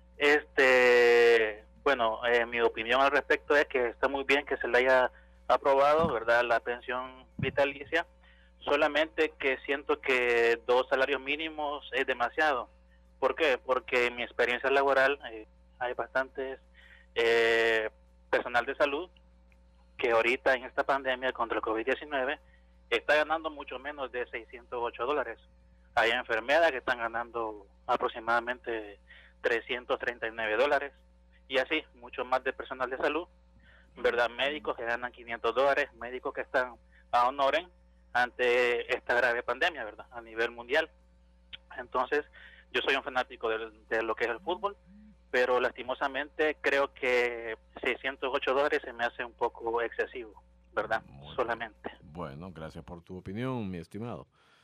[SPEAKER 9] Este, bueno, eh, mi opinión al respecto es que está muy bien que se le haya aprobado, ¿verdad?, la pensión vitalicia, solamente que siento que dos salarios mínimos es demasiado. ¿Por qué? Porque en mi experiencia laboral eh, hay bastantes eh, personal de salud que ahorita en esta pandemia contra el COVID diecinueve está ganando mucho menos de seiscientos ocho dólares. Hay enfermeras que están ganando aproximadamente trescientos treinta y nueve dólares, y así, mucho más de personal de salud, ¿verdad? Médicos que ganan quinientos dólares, médicos que están a honoren ante esta grave pandemia, ¿verdad?, a nivel mundial. Entonces, yo soy un fanático de, de lo que es el fútbol, pero lastimosamente creo que seiscientos ocho dólares se me hace un poco excesivo, ¿verdad? Muy Solamente.
[SPEAKER 4] Bueno, gracias por tu opinión, mi estimado.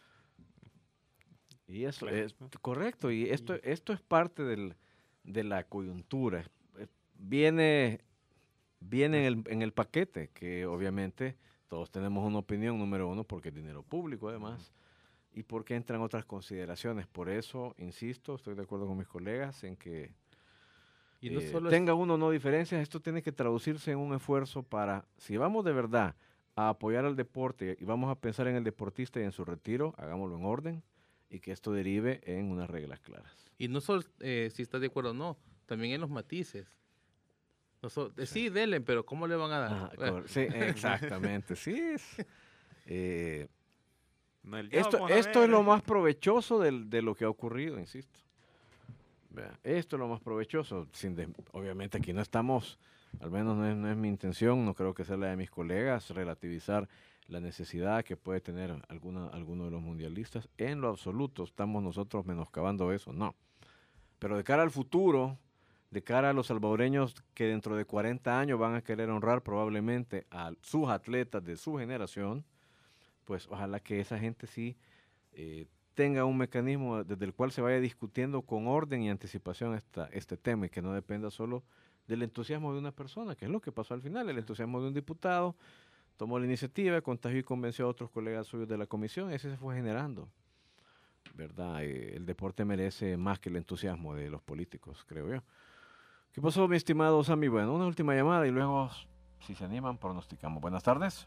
[SPEAKER 4] Y eso
[SPEAKER 5] Claro.
[SPEAKER 4] es correcto, y esto, esto es parte del, de la coyuntura. Viene, viene en, el, en el paquete, que obviamente todos tenemos una opinión, número uno, porque es dinero público además, y porque entran otras consideraciones. Por eso, insisto, estoy de acuerdo con mis colegas en que
[SPEAKER 6] Y no
[SPEAKER 4] eh,
[SPEAKER 6] solo es-
[SPEAKER 4] tenga uno o no diferencias, esto tiene que traducirse en un esfuerzo para, si vamos de verdad a apoyar al deporte y vamos a pensar en el deportista y en su retiro, hagámoslo en orden y que esto derive en unas reglas claras.
[SPEAKER 6] Y no solo eh, si estás de acuerdo o no, también en los matices. No so- eh, sí, denle, pero ¿cómo le van a dar?
[SPEAKER 4] Ajá,
[SPEAKER 6] Bueno,
[SPEAKER 4] cor- sí, exactamente, sí. Es, eh,
[SPEAKER 5] No, el ya
[SPEAKER 4] esto
[SPEAKER 5] vamos a
[SPEAKER 4] esto
[SPEAKER 5] ver,
[SPEAKER 4] es lo
[SPEAKER 5] eh.
[SPEAKER 4] más provechoso del- de lo que ha ocurrido, insisto. Vea, esto es lo más provechoso. Sin des- obviamente aquí no estamos, al menos no es, no es mi intención, no creo que sea la de mis colegas, relativizar la necesidad que puede tener alguna, alguno de los mundialistas. En lo absoluto estamos nosotros menoscabando eso, no. Pero de cara al futuro, de cara a los salvadoreños que dentro de cuarenta años van a querer honrar probablemente a sus atletas de su generación, pues ojalá que esa gente sí eh, tenga un mecanismo desde el cual se vaya discutiendo con orden y anticipación esta, este tema y que no dependa solo del entusiasmo de una persona, que es lo que pasó al final, el entusiasmo de un diputado, tomó la iniciativa, contagió y convenció a otros colegas suyos de la comisión, y ese se fue generando, ¿verdad? Eh, el deporte merece más que el entusiasmo de los políticos, creo yo. ¿Qué pasó, mi estimado Sammy? Bueno, una última llamada y luego, si se animan, pronosticamos. Buenas tardes.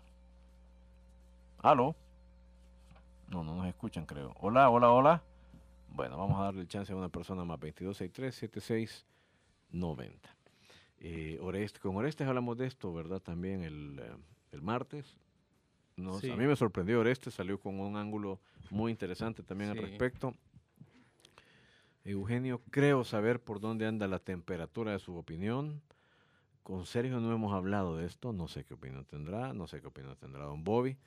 [SPEAKER 4] ¿Aló? No, no nos escuchan, creo. Hola, hola, hola. Bueno, vamos a darle el chance a una persona más. veintidós sesenta y tres setenta y seis noventa. Eh, Oreste, con Orestes hablamos de esto, ¿verdad? También el, eh, el martes. Nos-
[SPEAKER 6] Sí.
[SPEAKER 4] A mí me sorprendió Oreste, salió con un ángulo muy interesante también al
[SPEAKER 6] Sí.
[SPEAKER 4] respecto. Eugenio, creo saber por dónde anda la temperatura de su opinión. Con Sergio no hemos hablado de esto, no sé qué opinión tendrá, no sé qué opinión tendrá don Bobby.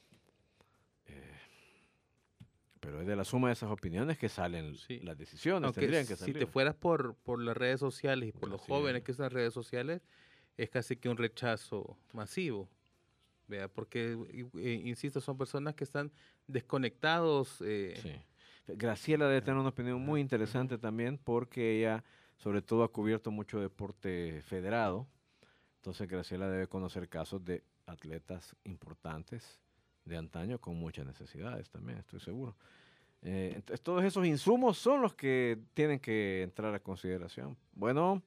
[SPEAKER 4] Eh, pero es de la suma de esas opiniones que salen
[SPEAKER 6] Sí.
[SPEAKER 4] las decisiones,
[SPEAKER 6] Aunque
[SPEAKER 4] tendrían que
[SPEAKER 6] si
[SPEAKER 4] salir.
[SPEAKER 6] te fueras por, por las redes sociales y por los
[SPEAKER 4] Así
[SPEAKER 6] jóvenes
[SPEAKER 4] es.
[SPEAKER 6] que usan redes sociales, es casi que un rechazo masivo. ¿Vea? Porque, i- eh, insisto, son personas que están desconectados. eh,
[SPEAKER 4] Sí. Graciela debe tener una opinión muy interesante también porque ella sobre todo ha cubierto mucho deporte federado. Entonces Graciela debe conocer casos de atletas importantes de antaño con muchas necesidades también, estoy seguro. Eh, entonces todos esos insumos son los que tienen que entrar a consideración. Bueno,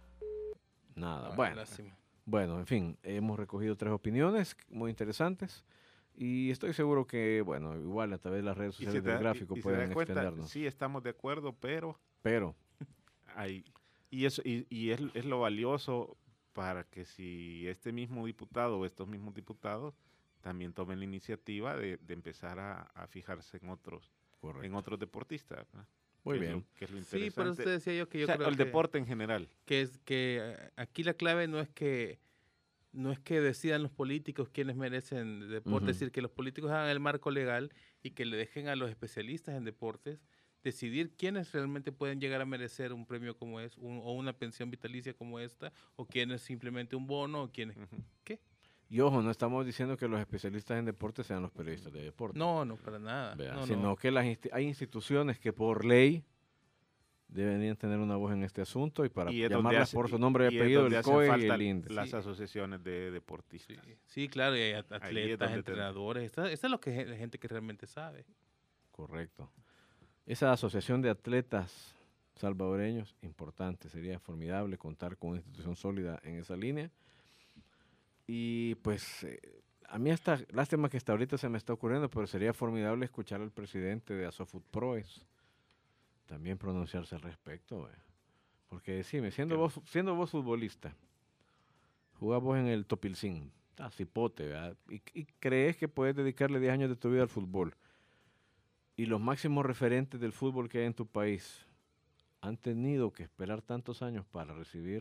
[SPEAKER 4] nada,
[SPEAKER 6] ah,
[SPEAKER 4] bueno.
[SPEAKER 6] lástima.
[SPEAKER 4] Bueno, en fin, hemos recogido tres opiniones muy interesantes y estoy seguro que, bueno, igual a través de las redes
[SPEAKER 5] Y si
[SPEAKER 4] sociales
[SPEAKER 5] te
[SPEAKER 4] del
[SPEAKER 5] da-
[SPEAKER 4] gráfico
[SPEAKER 5] y- y se da
[SPEAKER 4] pueden
[SPEAKER 5] cuenta,
[SPEAKER 4] extendernos.
[SPEAKER 5] sí estamos de acuerdo, pero
[SPEAKER 4] Pero,
[SPEAKER 5] hay, y eso y, y es, es lo valioso para que si este mismo diputado o estos mismos diputados también tomen la iniciativa de, de empezar a, a fijarse en otros en
[SPEAKER 4] correcto.
[SPEAKER 5] otros deportistas, ¿verdad?
[SPEAKER 4] Muy
[SPEAKER 5] Que es
[SPEAKER 4] bien.
[SPEAKER 5] lo- que es lo
[SPEAKER 6] Sí, por eso
[SPEAKER 5] interesante.
[SPEAKER 6] te decía yo que yo
[SPEAKER 5] O sea,
[SPEAKER 6] creo
[SPEAKER 5] el
[SPEAKER 6] que,
[SPEAKER 5] deporte en general.
[SPEAKER 6] que es que eh, aquí la clave no es que no es que decidan los políticos quiénes merecen deporte,
[SPEAKER 4] Ujú.
[SPEAKER 6] es decir, que los políticos hagan el marco legal y que le dejen a los especialistas en deportes decidir quiénes realmente pueden llegar a merecer un premio como es, un- o una pensión vitalicia como esta, o quiénes simplemente un bono, o quiénes...
[SPEAKER 5] Ujú.
[SPEAKER 6] ¿Qué?
[SPEAKER 4] Y ojo, no estamos diciendo que los especialistas en deporte sean los periodistas de deporte.
[SPEAKER 6] No, no, para nada.
[SPEAKER 4] Vea,
[SPEAKER 6] No,
[SPEAKER 4] sino
[SPEAKER 6] no.
[SPEAKER 4] que las insti- hay instituciones que por ley deberían tener una voz en este asunto y para
[SPEAKER 5] Y es donde
[SPEAKER 4] llamarlas
[SPEAKER 5] hace-
[SPEAKER 4] por su
[SPEAKER 5] y-
[SPEAKER 4] nombre y
[SPEAKER 5] y es
[SPEAKER 4] apellido,
[SPEAKER 5] donde
[SPEAKER 4] el
[SPEAKER 5] hacen
[SPEAKER 4] C O E y
[SPEAKER 5] falta
[SPEAKER 4] el INDE.
[SPEAKER 5] las
[SPEAKER 6] Sí.
[SPEAKER 5] asociaciones de deportistas.
[SPEAKER 6] Sí, sí, claro, y hay at-
[SPEAKER 5] Ahí es
[SPEAKER 6] atletas,
[SPEAKER 5] donde te-
[SPEAKER 6] entrenadores, esa, esa es lo que es la gente que realmente sabe.
[SPEAKER 4] Correcto. esa asociación de atletas salvadoreños, importante, sería formidable contar con una institución sólida en esa línea. Y pues eh, a mí hasta, lástima que hasta ahorita se me está ocurriendo, pero sería formidable escuchar al presidente de Asofut Proes también pronunciarse al respecto. Eh. Porque decime, siendo vos, siendo vos futbolista, jugás vos en el Topilcín, ah, cipote, ¿verdad? Y, y crees que puedes dedicarle diez años de tu vida al fútbol. Y los máximos referentes del fútbol que hay en tu país han tenido que esperar tantos años para recibir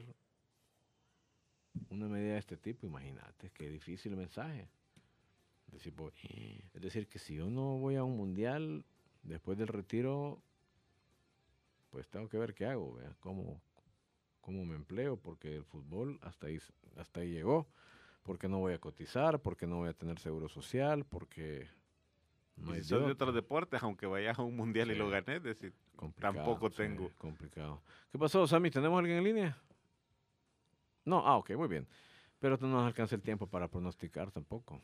[SPEAKER 4] una medida de este tipo. Imagínate, qué difícil mensaje. Es decir, pues, es decir, que si yo no voy a un mundial, después del retiro, pues tengo que ver qué hago, ¿verdad? Cómo, cómo me empleo, porque el fútbol hasta ahí, hasta ahí llegó. Porque no voy a cotizar, porque no voy a tener seguro social, porque no hay
[SPEAKER 5] si soy de
[SPEAKER 4] otra.
[SPEAKER 5] otros deportes, aunque vayas a un mundial sí. y lo ganes, es decir, complicado, tampoco
[SPEAKER 4] sí,
[SPEAKER 5] tengo.
[SPEAKER 4] Complicado. ¿Qué pasó, Sammy? ¿Tenemos alguien en línea? No, ah, ok, muy bien. Pero no nos alcanza el tiempo para pronosticar tampoco.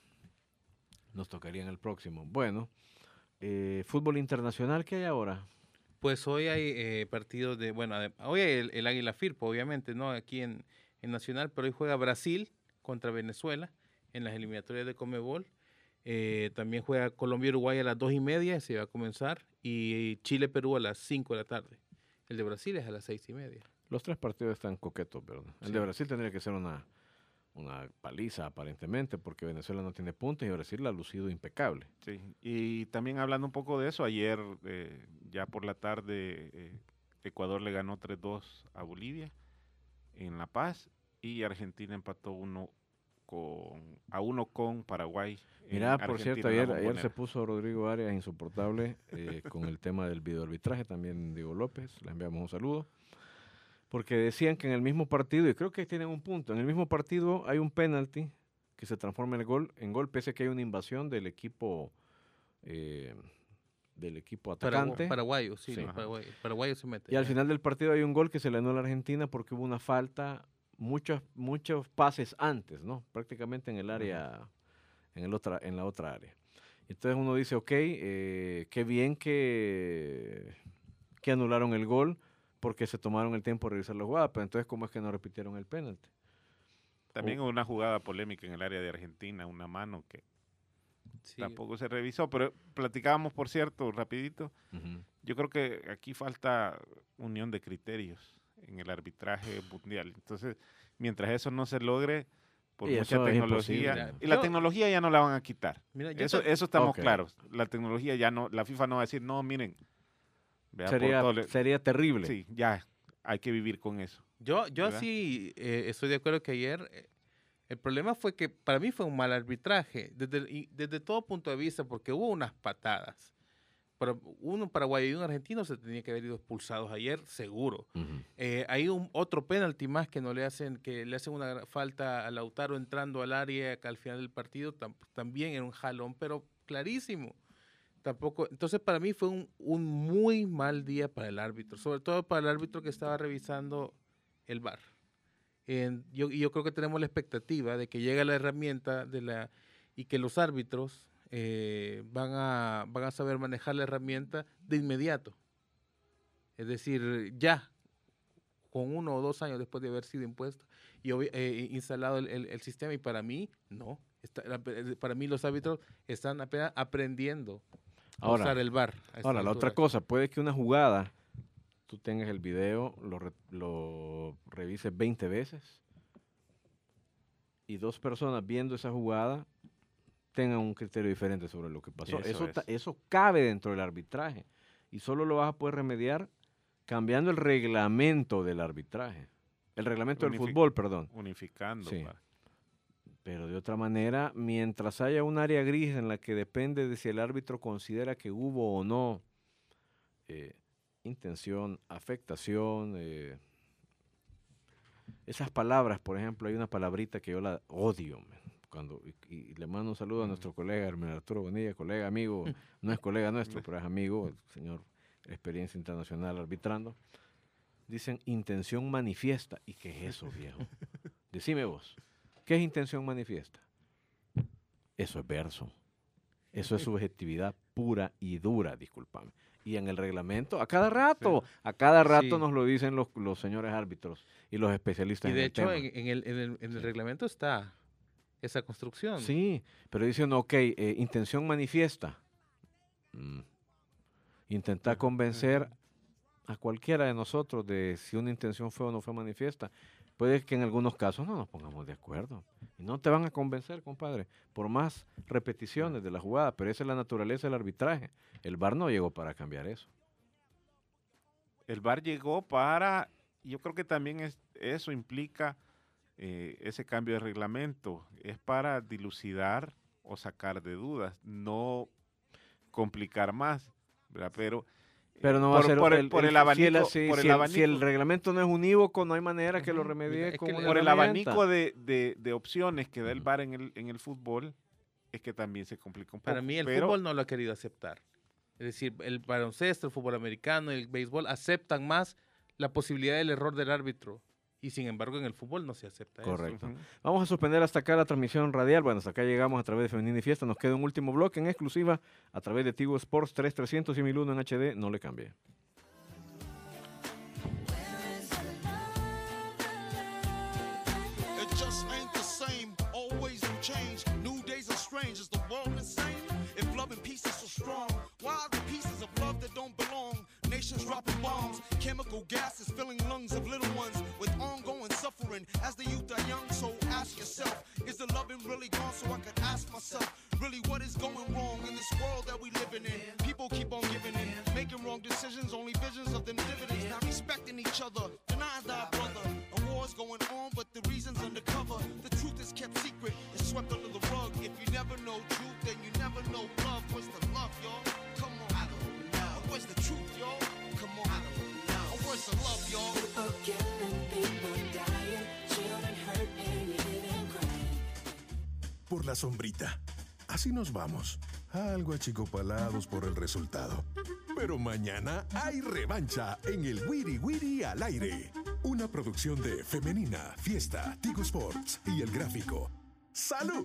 [SPEAKER 4] Nos tocaría en el próximo. Bueno, eh, fútbol internacional, ¿qué hay ahora?
[SPEAKER 6] Pues hoy hay eh, partidos de, bueno, de, hoy hay el, el Águila Firpo, obviamente, ¿no? Aquí en, en Nacional, pero hoy juega Brasil contra Venezuela en las eliminatorias de Conmebol. Eh, también juega Colombia-Uruguay a las dos y media, se va a comenzar, y Chile-Perú a las cinco de la tarde. El de Brasil es a las seis y media.
[SPEAKER 4] Los tres partidos están coquetos, ¿verdad? El sí. de Brasil tendría que ser una, una paliza, aparentemente, porque Venezuela no tiene puntos y Brasil la ha lucido impecable.
[SPEAKER 5] Sí, y también hablando un poco de eso, ayer, eh, ya por la tarde, eh, Ecuador le ganó tres dos a Bolivia en La Paz, y Argentina empató uno con, a uno con Paraguay.
[SPEAKER 4] Mira, por cierto, ayer, ayer se puso Rodrigo Arias insoportable eh, con el tema del videoarbitraje, también Diego López, le enviamos un saludo, porque decían que en el mismo partido, y creo que tienen un punto, en el mismo partido hay un penalti que se transforma en gol, en gol pese a que hay una invasión del equipo eh, del equipo atacante.
[SPEAKER 6] Paraguayo, sí, sí. No, paraguayo, paraguayo se mete.
[SPEAKER 4] Y al final del partido hay un gol que se le anula a la Argentina porque hubo una falta, muchos muchos pases antes, ¿no? Prácticamente en el área, uh-huh. en el otra, en la otra área. Entonces uno dice, ok, eh, qué bien que, que anularon el gol porque se tomaron el tiempo de revisar la jugada, pero entonces ¿cómo es que no repitieron el penalti?
[SPEAKER 5] También hubo una jugada polémica en el área de Argentina, una mano que sí. tampoco se revisó, pero platicábamos, por cierto, rapidito, uh-huh. yo creo que aquí falta unión de criterios en el arbitraje mundial. Entonces, mientras eso no se logre, por y mucha tecnología, y la yo, tecnología ya no la van a quitar. Mira, eso, te, eso estamos okay. claros. La tecnología ya no, la FIFA no va a decir, no, miren.
[SPEAKER 4] Vea, sería, por todo, sería terrible.
[SPEAKER 5] Sí, ya hay que vivir con eso.
[SPEAKER 6] Yo, yo sí eh, estoy de acuerdo que ayer eh, el problema fue que para mí fue un mal arbitraje, desde, y, desde todo punto de vista, porque hubo unas patadas. Pero uno paraguayo y un argentino se tenían que haber ido expulsados ayer, seguro. Uh-huh. Eh, hay un otro penalti más que no le hacen, que le hacen una falta a Lautaro entrando al área al final del partido, tam, también era un jalón, pero clarísimo. Tampoco, entonces para mí fue un, un muy mal día para el árbitro, sobre todo para el árbitro que estaba revisando el V A R. Eh, yo, yo creo que tenemos la expectativa de que llegue la herramienta de la y que los árbitros eh, van, a, van a saber manejar la herramienta de inmediato. Es decir, ya, con uno o dos años después de haber sido impuesto y eh, instalado el, el, el sistema, y para mí, no. Está, para mí los árbitros están apenas aprendiendo
[SPEAKER 4] ahora,
[SPEAKER 6] a usar el V A R.
[SPEAKER 4] Ahora, la otra cosa, puede que una jugada, tú tengas el video, lo, re, lo revises veinte veces y dos personas viendo esa jugada tengan un criterio diferente sobre lo que pasó. Eso, eso, eso cabe dentro del arbitraje y solo lo vas a poder remediar cambiando el reglamento del arbitraje. El reglamento Unific- del fútbol, perdón.
[SPEAKER 5] Unificando.
[SPEAKER 4] Sí. Pero de otra manera, mientras haya un área gris en la que depende de si el árbitro considera que hubo o no eh, intención, afectación, eh, esas palabras, por ejemplo, hay una palabrita que yo la odio, man, cuando y, y le mando un saludo a nuestro colega Hermano Arturo Bonilla, colega, amigo, no es colega nuestro, pero es amigo, el señor experiencia internacional arbitrando. Dicen intención manifiesta. ¿Y qué es eso, viejo? Decime vos. ¿Qué es intención manifiesta? Eso es verso. Eso es subjetividad pura y dura, discúlpame. Y en el reglamento, a cada rato, sí. a cada rato
[SPEAKER 6] sí.
[SPEAKER 4] nos lo dicen los, los señores árbitros y los especialistas
[SPEAKER 6] y
[SPEAKER 4] en
[SPEAKER 6] de
[SPEAKER 4] el
[SPEAKER 6] hecho,
[SPEAKER 4] tema.
[SPEAKER 6] En, en, el, en, el, en el reglamento está esa construcción.
[SPEAKER 4] Sí, pero dicen, ok, eh, intención manifiesta. Mm. Intentar convencer a cualquiera de nosotros de si una intención fue o no fue manifiesta. Puede que en algunos casos no nos pongamos de acuerdo. Y no te van a convencer, compadre, por más repeticiones de la jugada, pero esa es la naturaleza del arbitraje. El V A R no llegó para cambiar eso.
[SPEAKER 5] El V A R llegó para, yo creo que también es, eso implica eh, ese cambio de reglamento, es para dilucidar o sacar de dudas, no complicar más, ¿verdad? Pero,
[SPEAKER 4] pero no va
[SPEAKER 5] por,
[SPEAKER 4] a ser
[SPEAKER 5] por, el,
[SPEAKER 4] el,
[SPEAKER 5] por
[SPEAKER 4] el,
[SPEAKER 5] el abanico,
[SPEAKER 4] si el, si,
[SPEAKER 5] por el
[SPEAKER 4] si el,
[SPEAKER 5] abanico,
[SPEAKER 4] si el reglamento no es unívoco, no hay manera que
[SPEAKER 5] uh-huh.
[SPEAKER 4] lo remedie
[SPEAKER 6] Mira,
[SPEAKER 4] con
[SPEAKER 6] que
[SPEAKER 4] una
[SPEAKER 5] por el
[SPEAKER 4] herramienta.
[SPEAKER 5] abanico de, de, de opciones que da el V A R en el, en el fútbol, es que también se complica un poco.
[SPEAKER 6] Para mí el
[SPEAKER 5] pero,
[SPEAKER 6] fútbol no lo ha querido aceptar. Es decir, el baloncesto, el fútbol americano, el béisbol aceptan más la posibilidad del error del árbitro. Y sin embargo en el fútbol no se acepta
[SPEAKER 4] Correcto.
[SPEAKER 6] eso.
[SPEAKER 4] Uh-huh. Vamos a suspender hasta acá la transmisión radial. Bueno, hasta acá llegamos a través de Femenina y Fiesta. Nos queda un último bloque en exclusiva a través de Tigo Sports tres trescientos y mil uno en H D. No le cambie.
[SPEAKER 10] Nations dropping bombs, chemical gases filling lungs of little ones with ongoing suffering as the youth are young. So ask yourself, is the loving really gone? So I could ask myself, really what is going wrong in this world that we living in? People keep on giving in, making wrong decisions, only visions of them dividends. Not respecting each other, denying thy brother. A war's going on, but the reason's undercover. The truth is kept secret, it's swept under the rug. If you never know truth, then you never know love. Where's the love, y'all? Come on, I don't know. Where's the truth, y'all? Come on, I don't know. Where's the love, y'all?
[SPEAKER 3] People killing, people dying, children hurt and living crying.
[SPEAKER 1] Por la sombrita. Así nos vamos. Algo achicopalados por el resultado. Pero mañana hay revancha en el Wiri Wiri al aire. Una producción de Femenina, Fiesta, Tigo Sports y El Gráfico. ¡Salud!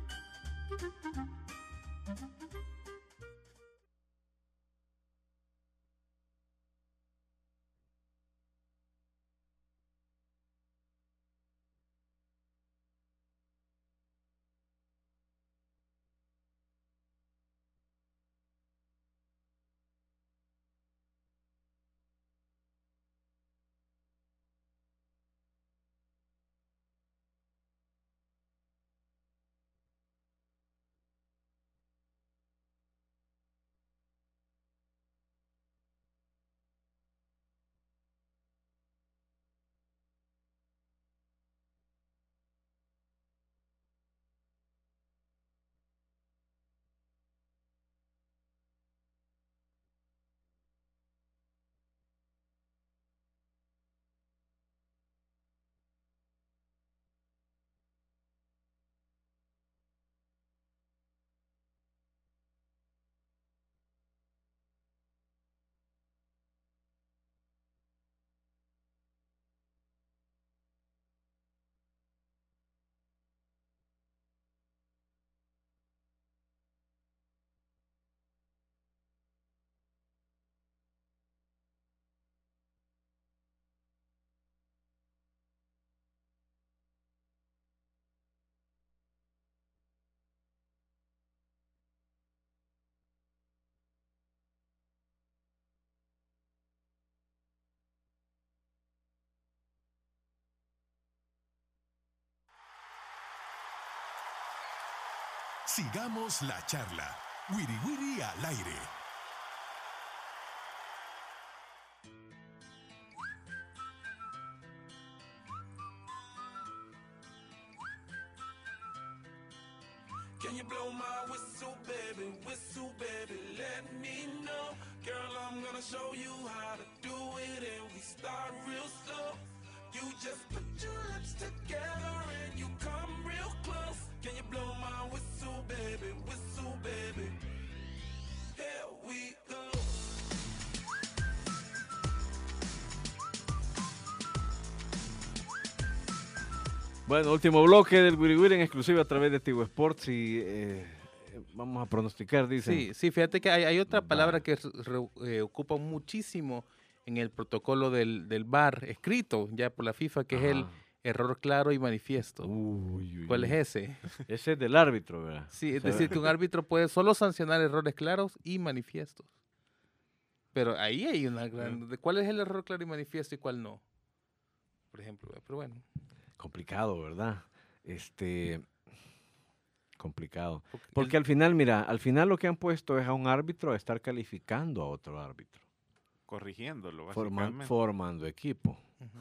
[SPEAKER 1] Sigamos la charla. Wiri Wiri al aire.
[SPEAKER 11] Can you blow my whistle, baby? Whistle, baby, let me know. Girl, I'm gonna show you how to do it, and we start real slow. You just put your lips together and you come real close. Can you blow my whistle, baby? Whistle, baby. Here we go.
[SPEAKER 4] Bueno, último bloque del Wiri Wiri en exclusiva a través de Tigo Sports y eh, vamos a pronosticar, dicen.
[SPEAKER 6] Sí, sí, fíjate que hay, hay otra
[SPEAKER 4] Va.
[SPEAKER 6] palabra que re- re- eh, ocupa muchísimo en el protocolo del, del V A R, escrito ya por la FIFA, que es el
[SPEAKER 4] Ajá.
[SPEAKER 6] error claro y manifiesto.
[SPEAKER 4] Uy, uy,
[SPEAKER 6] ¿Cuál es
[SPEAKER 4] uy.
[SPEAKER 6] ese?
[SPEAKER 4] Ese es del árbitro, ¿verdad?
[SPEAKER 6] Sí, es
[SPEAKER 4] O sea,
[SPEAKER 6] decir, que un árbitro puede solo sancionar errores claros y manifiestos. Pero ahí hay una gran... de ¿Cuál es el error claro y manifiesto y cuál no? Por ejemplo, pero bueno.
[SPEAKER 4] complicado, ¿verdad? Este, complicado.
[SPEAKER 6] Porque
[SPEAKER 4] Porque
[SPEAKER 6] el-
[SPEAKER 4] al final, mira, al final lo que han puesto es a un árbitro a estar calificando a otro árbitro,
[SPEAKER 5] Corrigiéndolo,
[SPEAKER 4] forma-
[SPEAKER 5] básicamente.
[SPEAKER 4] formando equipo.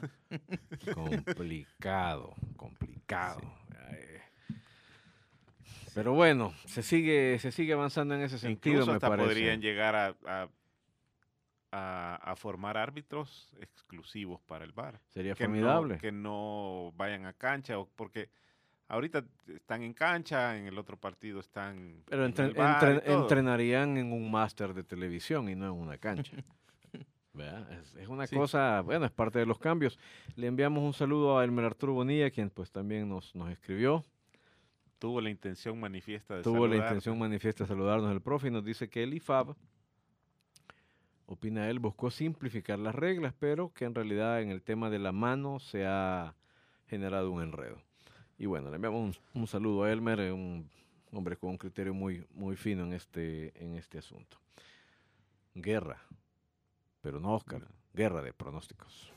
[SPEAKER 4] Complicado, complicado. Eh, Pero bueno, se sigue, se sigue avanzando en ese sentido,
[SPEAKER 5] Incluso
[SPEAKER 4] me
[SPEAKER 5] hasta
[SPEAKER 4] parece.
[SPEAKER 5] podrían llegar a, a, a- a formar árbitros exclusivos para el V A R.
[SPEAKER 4] Sería
[SPEAKER 5] que
[SPEAKER 4] formidable.
[SPEAKER 5] No, que no vayan a cancha, o porque ahorita están en cancha, en el otro partido están
[SPEAKER 4] Pero
[SPEAKER 5] en
[SPEAKER 4] entre-
[SPEAKER 5] el V A R y
[SPEAKER 4] entre-
[SPEAKER 5] todo.
[SPEAKER 4] entrenarían en un máster de televisión y no en una cancha. ¿Verdad? Es, es una
[SPEAKER 6] Sí.
[SPEAKER 4] cosa, bueno, es parte de los cambios. Le enviamos un saludo a Elmer Arturo Bonilla, quien pues también nos, nos escribió.
[SPEAKER 5] Tuvo la intención manifiesta de
[SPEAKER 4] Tuvo la
[SPEAKER 5] saludar.
[SPEAKER 4] intención manifiesta de saludarnos el profe y nos dice que el I F A B, opina él, buscó simplificar las reglas, pero que en realidad en el tema de la mano se ha generado un enredo. Y bueno, le enviamos un, un saludo a Elmer, eh, un hombre con un criterio muy, muy fino en este, en este asunto. Guerra, pero no Oscar, guerra de pronósticos.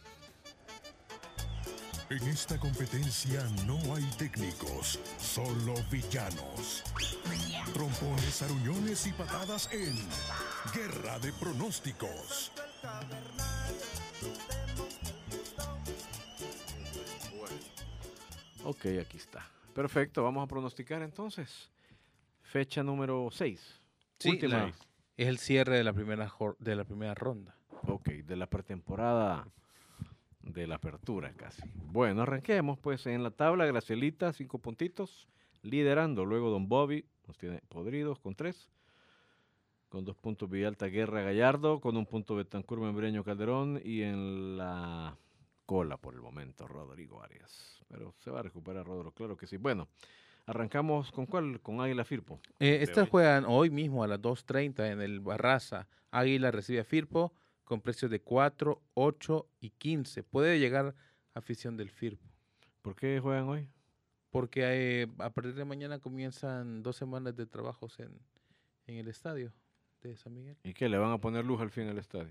[SPEAKER 1] En esta competencia no hay técnicos, solo villanos. Trompones, aruñones y patadas en Guerra de Pronósticos.
[SPEAKER 4] Ok, aquí está. Perfecto, vamos a pronosticar entonces. Fecha número seis.
[SPEAKER 6] Sí,
[SPEAKER 4] Última.
[SPEAKER 6] la- es el cierre de la primera jor- de la primera ronda.
[SPEAKER 4] Ok, de la pretemporada de la apertura casi. Bueno, arranquemos pues en la tabla. Gracielita, cinco puntitos, liderando. Luego Don Bobby nos tiene podridos con tres. Con dos puntos Villalta, Guerra, Gallardo. Con un punto Betancur, Membreño, Calderón. Y en la cola por el momento Rodrigo Arias. Pero se va a recuperar Rodrigo, claro que sí. Bueno, arrancamos con cuál, con Águila Firpo.
[SPEAKER 6] Eh,
[SPEAKER 5] de
[SPEAKER 6] estas
[SPEAKER 5] hoy.
[SPEAKER 6] juegan hoy mismo a las dos treinta en el Barraza. Águila recibe a Firpo con precios de cuatro, ocho y quince. Puede llegar afición del Firpo.
[SPEAKER 4] ¿Por qué juegan hoy?
[SPEAKER 6] Porque eh, a partir de mañana comienzan dos semanas de trabajos en, en el estadio de San Miguel.
[SPEAKER 4] ¿Y qué? ¿Le van a poner luz al fin al estadio?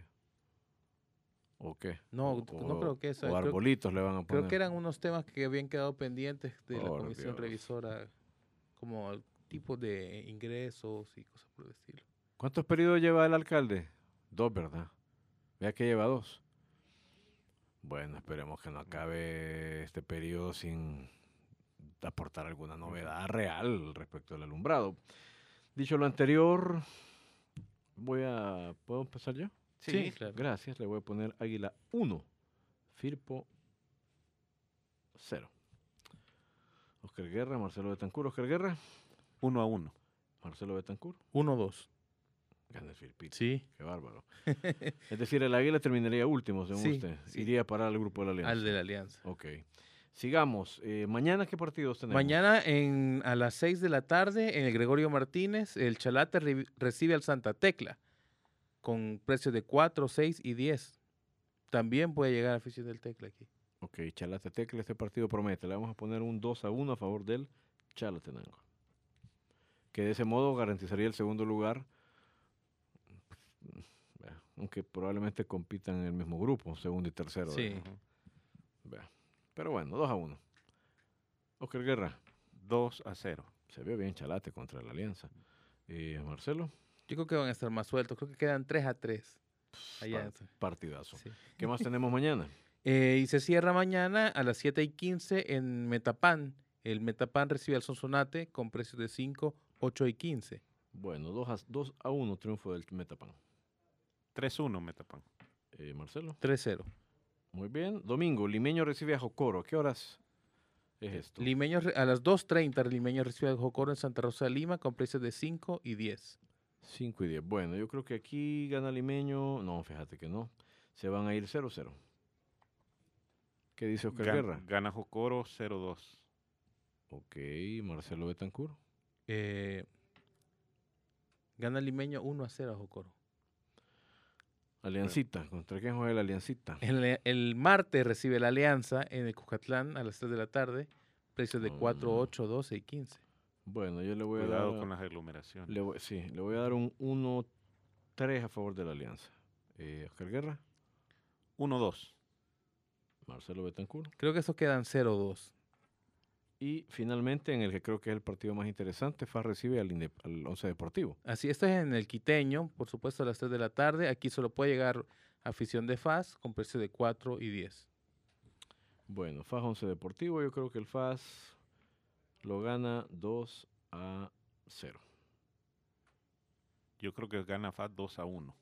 [SPEAKER 4] ¿O qué?
[SPEAKER 6] No,
[SPEAKER 4] O-
[SPEAKER 6] no
[SPEAKER 4] o-
[SPEAKER 6] creo que eso.
[SPEAKER 4] O
[SPEAKER 6] creo-
[SPEAKER 4] arbolitos le van a poner.
[SPEAKER 6] Creo que eran unos temas que habían quedado pendientes de la
[SPEAKER 4] Por
[SPEAKER 6] comisión
[SPEAKER 4] Dios.
[SPEAKER 6] revisora, como tipos de ingresos y cosas por el estilo.
[SPEAKER 4] ¿Cuántos periodos lleva el alcalde? Dos, ¿verdad? Vea que lleva dos. Bueno, esperemos que no acabe este periodo sin aportar alguna novedad real respecto al alumbrado. Dicho lo anterior, voy a... ¿Puedo empezar yo?
[SPEAKER 6] Sí, claro.
[SPEAKER 4] Gracias, le voy a poner Águila uno, Firpo cero. Oscar Guerra, Marcelo Betancur, Oscar Guerra,
[SPEAKER 5] Uno a uno.
[SPEAKER 4] Marcelo Betancur,
[SPEAKER 6] uno dos.
[SPEAKER 4] gana el Firpito.
[SPEAKER 6] Sí.
[SPEAKER 4] Qué bárbaro. Es decir, el Águila terminaría último, según
[SPEAKER 6] Sí,
[SPEAKER 4] usted.
[SPEAKER 6] sí.
[SPEAKER 4] Iría a parar al grupo de la Alianza.
[SPEAKER 6] Al de la Alianza.
[SPEAKER 4] Ok. Sigamos. Eh, ¿Mañana qué partidos tenemos?
[SPEAKER 6] Mañana en, a las seis de la tarde en el Gregorio Martínez, el Chalate re- recibe al Santa Tecla con precios de cuatro, seis y diez. También puede llegar a afición del Tecla aquí.
[SPEAKER 4] Ok, Chalate Tecla, este partido promete. Le vamos a poner un dos a uno a favor del Chalatenango. Que de ese modo garantizaría el segundo lugar. Vea, aunque probablemente compitan en el mismo grupo, segundo y tercero.
[SPEAKER 6] Sí.
[SPEAKER 4] ¿verdad? Vea. Pero bueno, dos a uno. Oscar Guerra.
[SPEAKER 5] Dos a cero.
[SPEAKER 4] Se vio bien Chalate contra la Alianza. Eh, Marcelo.
[SPEAKER 6] Yo creo que van a estar más sueltos. Creo que quedan tres a tres. Allá.
[SPEAKER 4] Par- partidazo.
[SPEAKER 6] Sí.
[SPEAKER 4] ¿Qué más tenemos mañana?
[SPEAKER 6] Eh, y se cierra mañana a las siete y quince en Metapan. El Metapan recibe al Sonsonate con precios de cinco, ocho y quince.
[SPEAKER 4] Bueno, dos a uno triunfo del Metapan.
[SPEAKER 5] tres uno Metapan.
[SPEAKER 4] Eh, Marcelo.
[SPEAKER 6] tres cero.
[SPEAKER 4] Muy bien. Domingo, Limeño recibe a Jocoro. ¿Qué horas es esto?
[SPEAKER 6] Limeño re- a las dos treinta Limeño recibe al Jocoro en Santa Rosa de Lima con precios de cinco y diez.
[SPEAKER 4] cinco y diez. Bueno, yo creo que aquí gana Limeño. No, fíjate que no. Se van a ir cero cero. ¿Qué dice Oscar
[SPEAKER 5] Gan-
[SPEAKER 4] Guerra?
[SPEAKER 5] Gana Jocoro cero dos.
[SPEAKER 4] Ok, Marcelo Betancur.
[SPEAKER 6] Eh, Gana el Limeño uno a cero a Jocoro.
[SPEAKER 4] Aliancita, ¿contra quién juega la Aliancita?
[SPEAKER 6] El, el martes recibe la Alianza en el Cuscatlán a las tres de la tarde, precios de
[SPEAKER 4] Mm.
[SPEAKER 6] cuatro, ocho, doce y quince.
[SPEAKER 4] Bueno, yo le voy a
[SPEAKER 5] Cuidado
[SPEAKER 4] dar...
[SPEAKER 5] con las aglomeraciones.
[SPEAKER 4] Le voy, sí, le voy a dar un uno tres a favor de la Alianza. Eh, Oscar Guerra,
[SPEAKER 5] uno dos.
[SPEAKER 4] Marcelo Betancourt.
[SPEAKER 6] Creo que esos quedan cero dos.
[SPEAKER 4] Y finalmente, en el que creo que es el partido más interesante, F A S recibe al, Inde- al Once Deportivo.
[SPEAKER 6] Así, esto es en el Quiteño, por supuesto a las tres de la tarde. Aquí solo puede llegar afición de F A S con precio de cuatro y diez.
[SPEAKER 4] Bueno, F A S Once Deportivo, yo creo que el F A S lo gana dos a cero.
[SPEAKER 5] Yo creo que gana F A S dos a uno.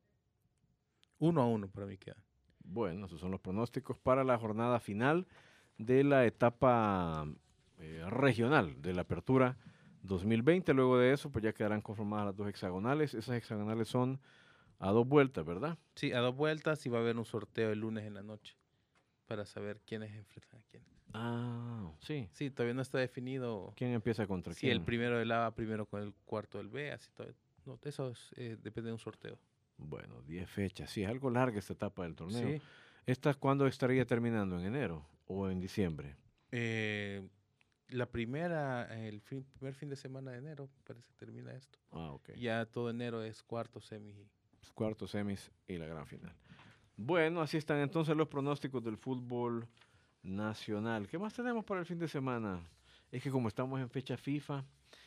[SPEAKER 6] uno a uno para mí queda.
[SPEAKER 4] Bueno, esos son los pronósticos para la jornada final de la etapa eh, regional de la Apertura dos mil veinte. Luego de eso, pues ya quedarán conformadas las dos hexagonales. Esas hexagonales son a dos vueltas, ¿verdad?
[SPEAKER 6] Sí, a dos vueltas y va a haber un sorteo el lunes en la noche para saber quiénes enfrentan a quién.
[SPEAKER 4] Ah, sí.
[SPEAKER 6] Sí, todavía no está definido
[SPEAKER 4] ¿Quién empieza contra
[SPEAKER 6] si
[SPEAKER 4] quién?
[SPEAKER 6] el primero del A va primero con el cuarto del B. Así todo, no, eso es, eh, depende de un sorteo.
[SPEAKER 4] Bueno, diez fechas. Sí, es algo larga esta etapa del torneo.
[SPEAKER 6] Sí.
[SPEAKER 4] ¿Esta cuándo estaría terminando? ¿En enero o en diciembre?
[SPEAKER 6] Eh, la primera, el fin- primer fin de semana de enero, parece que termina esto.
[SPEAKER 4] Ah, ok.
[SPEAKER 6] Ya todo enero es cuarto, semi.
[SPEAKER 4] Cuartos, semis y la gran final. Bueno, así están entonces los pronósticos del fútbol nacional. ¿Qué más tenemos para el fin de semana? Es que como estamos en fecha FIFA,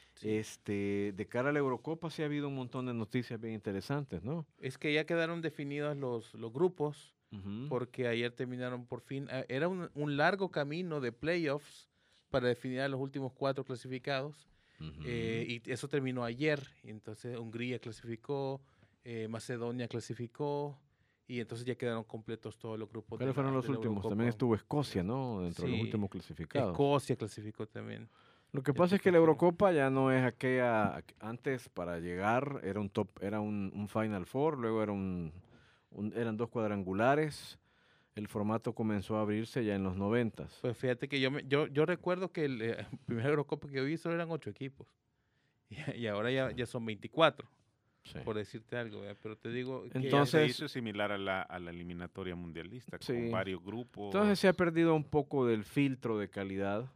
[SPEAKER 4] este, de cara a la Eurocopa sí ha habido un montón de noticias bien interesantes, ¿no?
[SPEAKER 6] Es que ya quedaron definidos los, los grupos,
[SPEAKER 4] Ujú.
[SPEAKER 6] porque ayer terminaron por fin. eh, Era un, un largo camino de playoffs para definir a los últimos cuatro clasificados.
[SPEAKER 4] Ujú.
[SPEAKER 6] eh, y eso terminó ayer. Entonces Hungría clasificó, eh, Macedonia clasificó, y entonces ya quedaron completos todos los grupos. de
[SPEAKER 4] ¿Cuáles
[SPEAKER 6] la-
[SPEAKER 4] fueron los
[SPEAKER 6] de la
[SPEAKER 4] últimos?
[SPEAKER 6] Eurocopa.
[SPEAKER 4] También estuvo Escocia, ¿no? Dentro de los
[SPEAKER 6] Sí,
[SPEAKER 4] últimos clasificados.
[SPEAKER 6] Escocia clasificó también.
[SPEAKER 4] Lo que pasa es que la Eurocopa ya no es aquella, aqu- antes para llegar era un top, era un, un Final Four, luego era un, un- eran dos cuadrangulares. El formato comenzó a abrirse ya en los noventas.
[SPEAKER 6] Pues fíjate que yo me- yo, yo recuerdo que el eh, primer Eurocopa que yo vi solo eran ocho equipos. Y, y ahora ya, ya son veinticuatro,
[SPEAKER 4] Sí.
[SPEAKER 6] por decirte algo. ¿verdad? Pero te digo que ya
[SPEAKER 4] Entonces-
[SPEAKER 5] Eso es similar a la, a la eliminatoria mundialista,
[SPEAKER 4] Sí.
[SPEAKER 5] con varios grupos.
[SPEAKER 4] Entonces se ha perdido un poco del filtro de calidad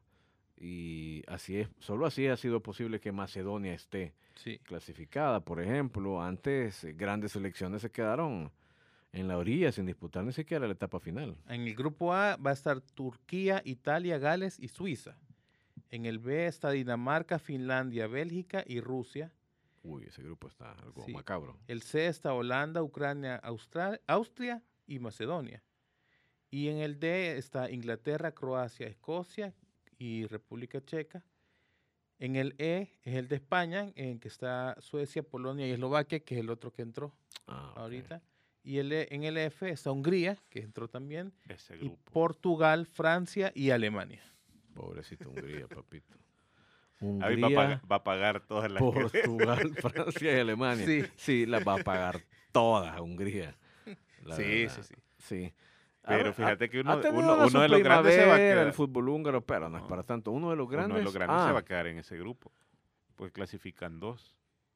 [SPEAKER 4] y así es, solo así ha sido posible que Macedonia esté
[SPEAKER 6] sí.
[SPEAKER 4] clasificada. Por ejemplo, antes eh, grandes selecciones se quedaron en la orilla sin disputar ni siquiera la etapa final.
[SPEAKER 6] En el grupo A va a estar Turquía, Italia, Gales y Suiza. En el B está Dinamarca, Finlandia, Bélgica y Rusia.
[SPEAKER 4] Uy, ese grupo está algo
[SPEAKER 6] Sí.
[SPEAKER 4] macabro.
[SPEAKER 6] El C está Holanda, Ucrania, Austra- Austria y Macedonia. Y en el D está Inglaterra, Croacia, Escocia y República Checa. En el E es el de España, en que está Suecia, Polonia y Eslovaquia, que es el otro que entró
[SPEAKER 4] Ah, ok.
[SPEAKER 6] ahorita. Y el E- en el F está Hungría, que entró también,
[SPEAKER 5] Ese
[SPEAKER 6] y
[SPEAKER 5] grupo.
[SPEAKER 6] Portugal, Francia y Alemania.
[SPEAKER 4] Pobrecito Hungría, papito.
[SPEAKER 5] Ahí va, a
[SPEAKER 4] Hungría,
[SPEAKER 5] pagar, va a pagar todas las que-
[SPEAKER 4] Portugal, Francia y Alemania.
[SPEAKER 6] Sí.
[SPEAKER 4] Sí, las va a pagar todas Hungría. la
[SPEAKER 6] Sí,
[SPEAKER 4] verdad.
[SPEAKER 6] sí, sí.
[SPEAKER 4] Sí.
[SPEAKER 5] Pero
[SPEAKER 4] Ha-
[SPEAKER 5] fíjate
[SPEAKER 4] ha-
[SPEAKER 5] que uno-
[SPEAKER 4] ha tenido
[SPEAKER 5] uno-
[SPEAKER 4] una
[SPEAKER 5] uno de
[SPEAKER 4] su
[SPEAKER 5] los grandes se va a
[SPEAKER 4] primavera,
[SPEAKER 5] quedar.
[SPEAKER 4] el fútbol húngaro, pero no es
[SPEAKER 5] No.
[SPEAKER 4] para tanto. Uno de los grandes,
[SPEAKER 5] Uno de los grandes
[SPEAKER 4] ah,
[SPEAKER 5] se va a quedar en ese grupo. Pues clasifican dos.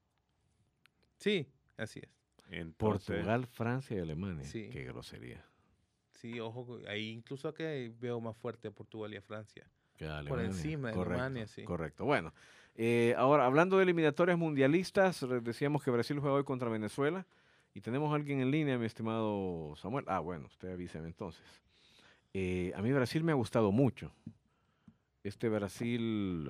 [SPEAKER 6] Sí, así es.
[SPEAKER 5] Entonces,
[SPEAKER 4] Portugal, Francia y Alemania.
[SPEAKER 6] Sí.
[SPEAKER 4] Qué grosería.
[SPEAKER 6] Sí, ojo, co- ahí incluso que veo más fuerte a Portugal y a Francia.
[SPEAKER 4] Que a
[SPEAKER 6] Por
[SPEAKER 4] Alemania.
[SPEAKER 6] encima de
[SPEAKER 4] Correcto,
[SPEAKER 6] Alemania, sí.
[SPEAKER 4] Correcto. Bueno, eh, ahora hablando de eliminatorias mundialistas, re- decíamos que Brasil juega hoy contra Venezuela y tenemos a alguien en línea, mi estimado Samuel. Ah, bueno, usted avíseme entonces. Eh, a mí Brasil me ha gustado mucho. Este Brasil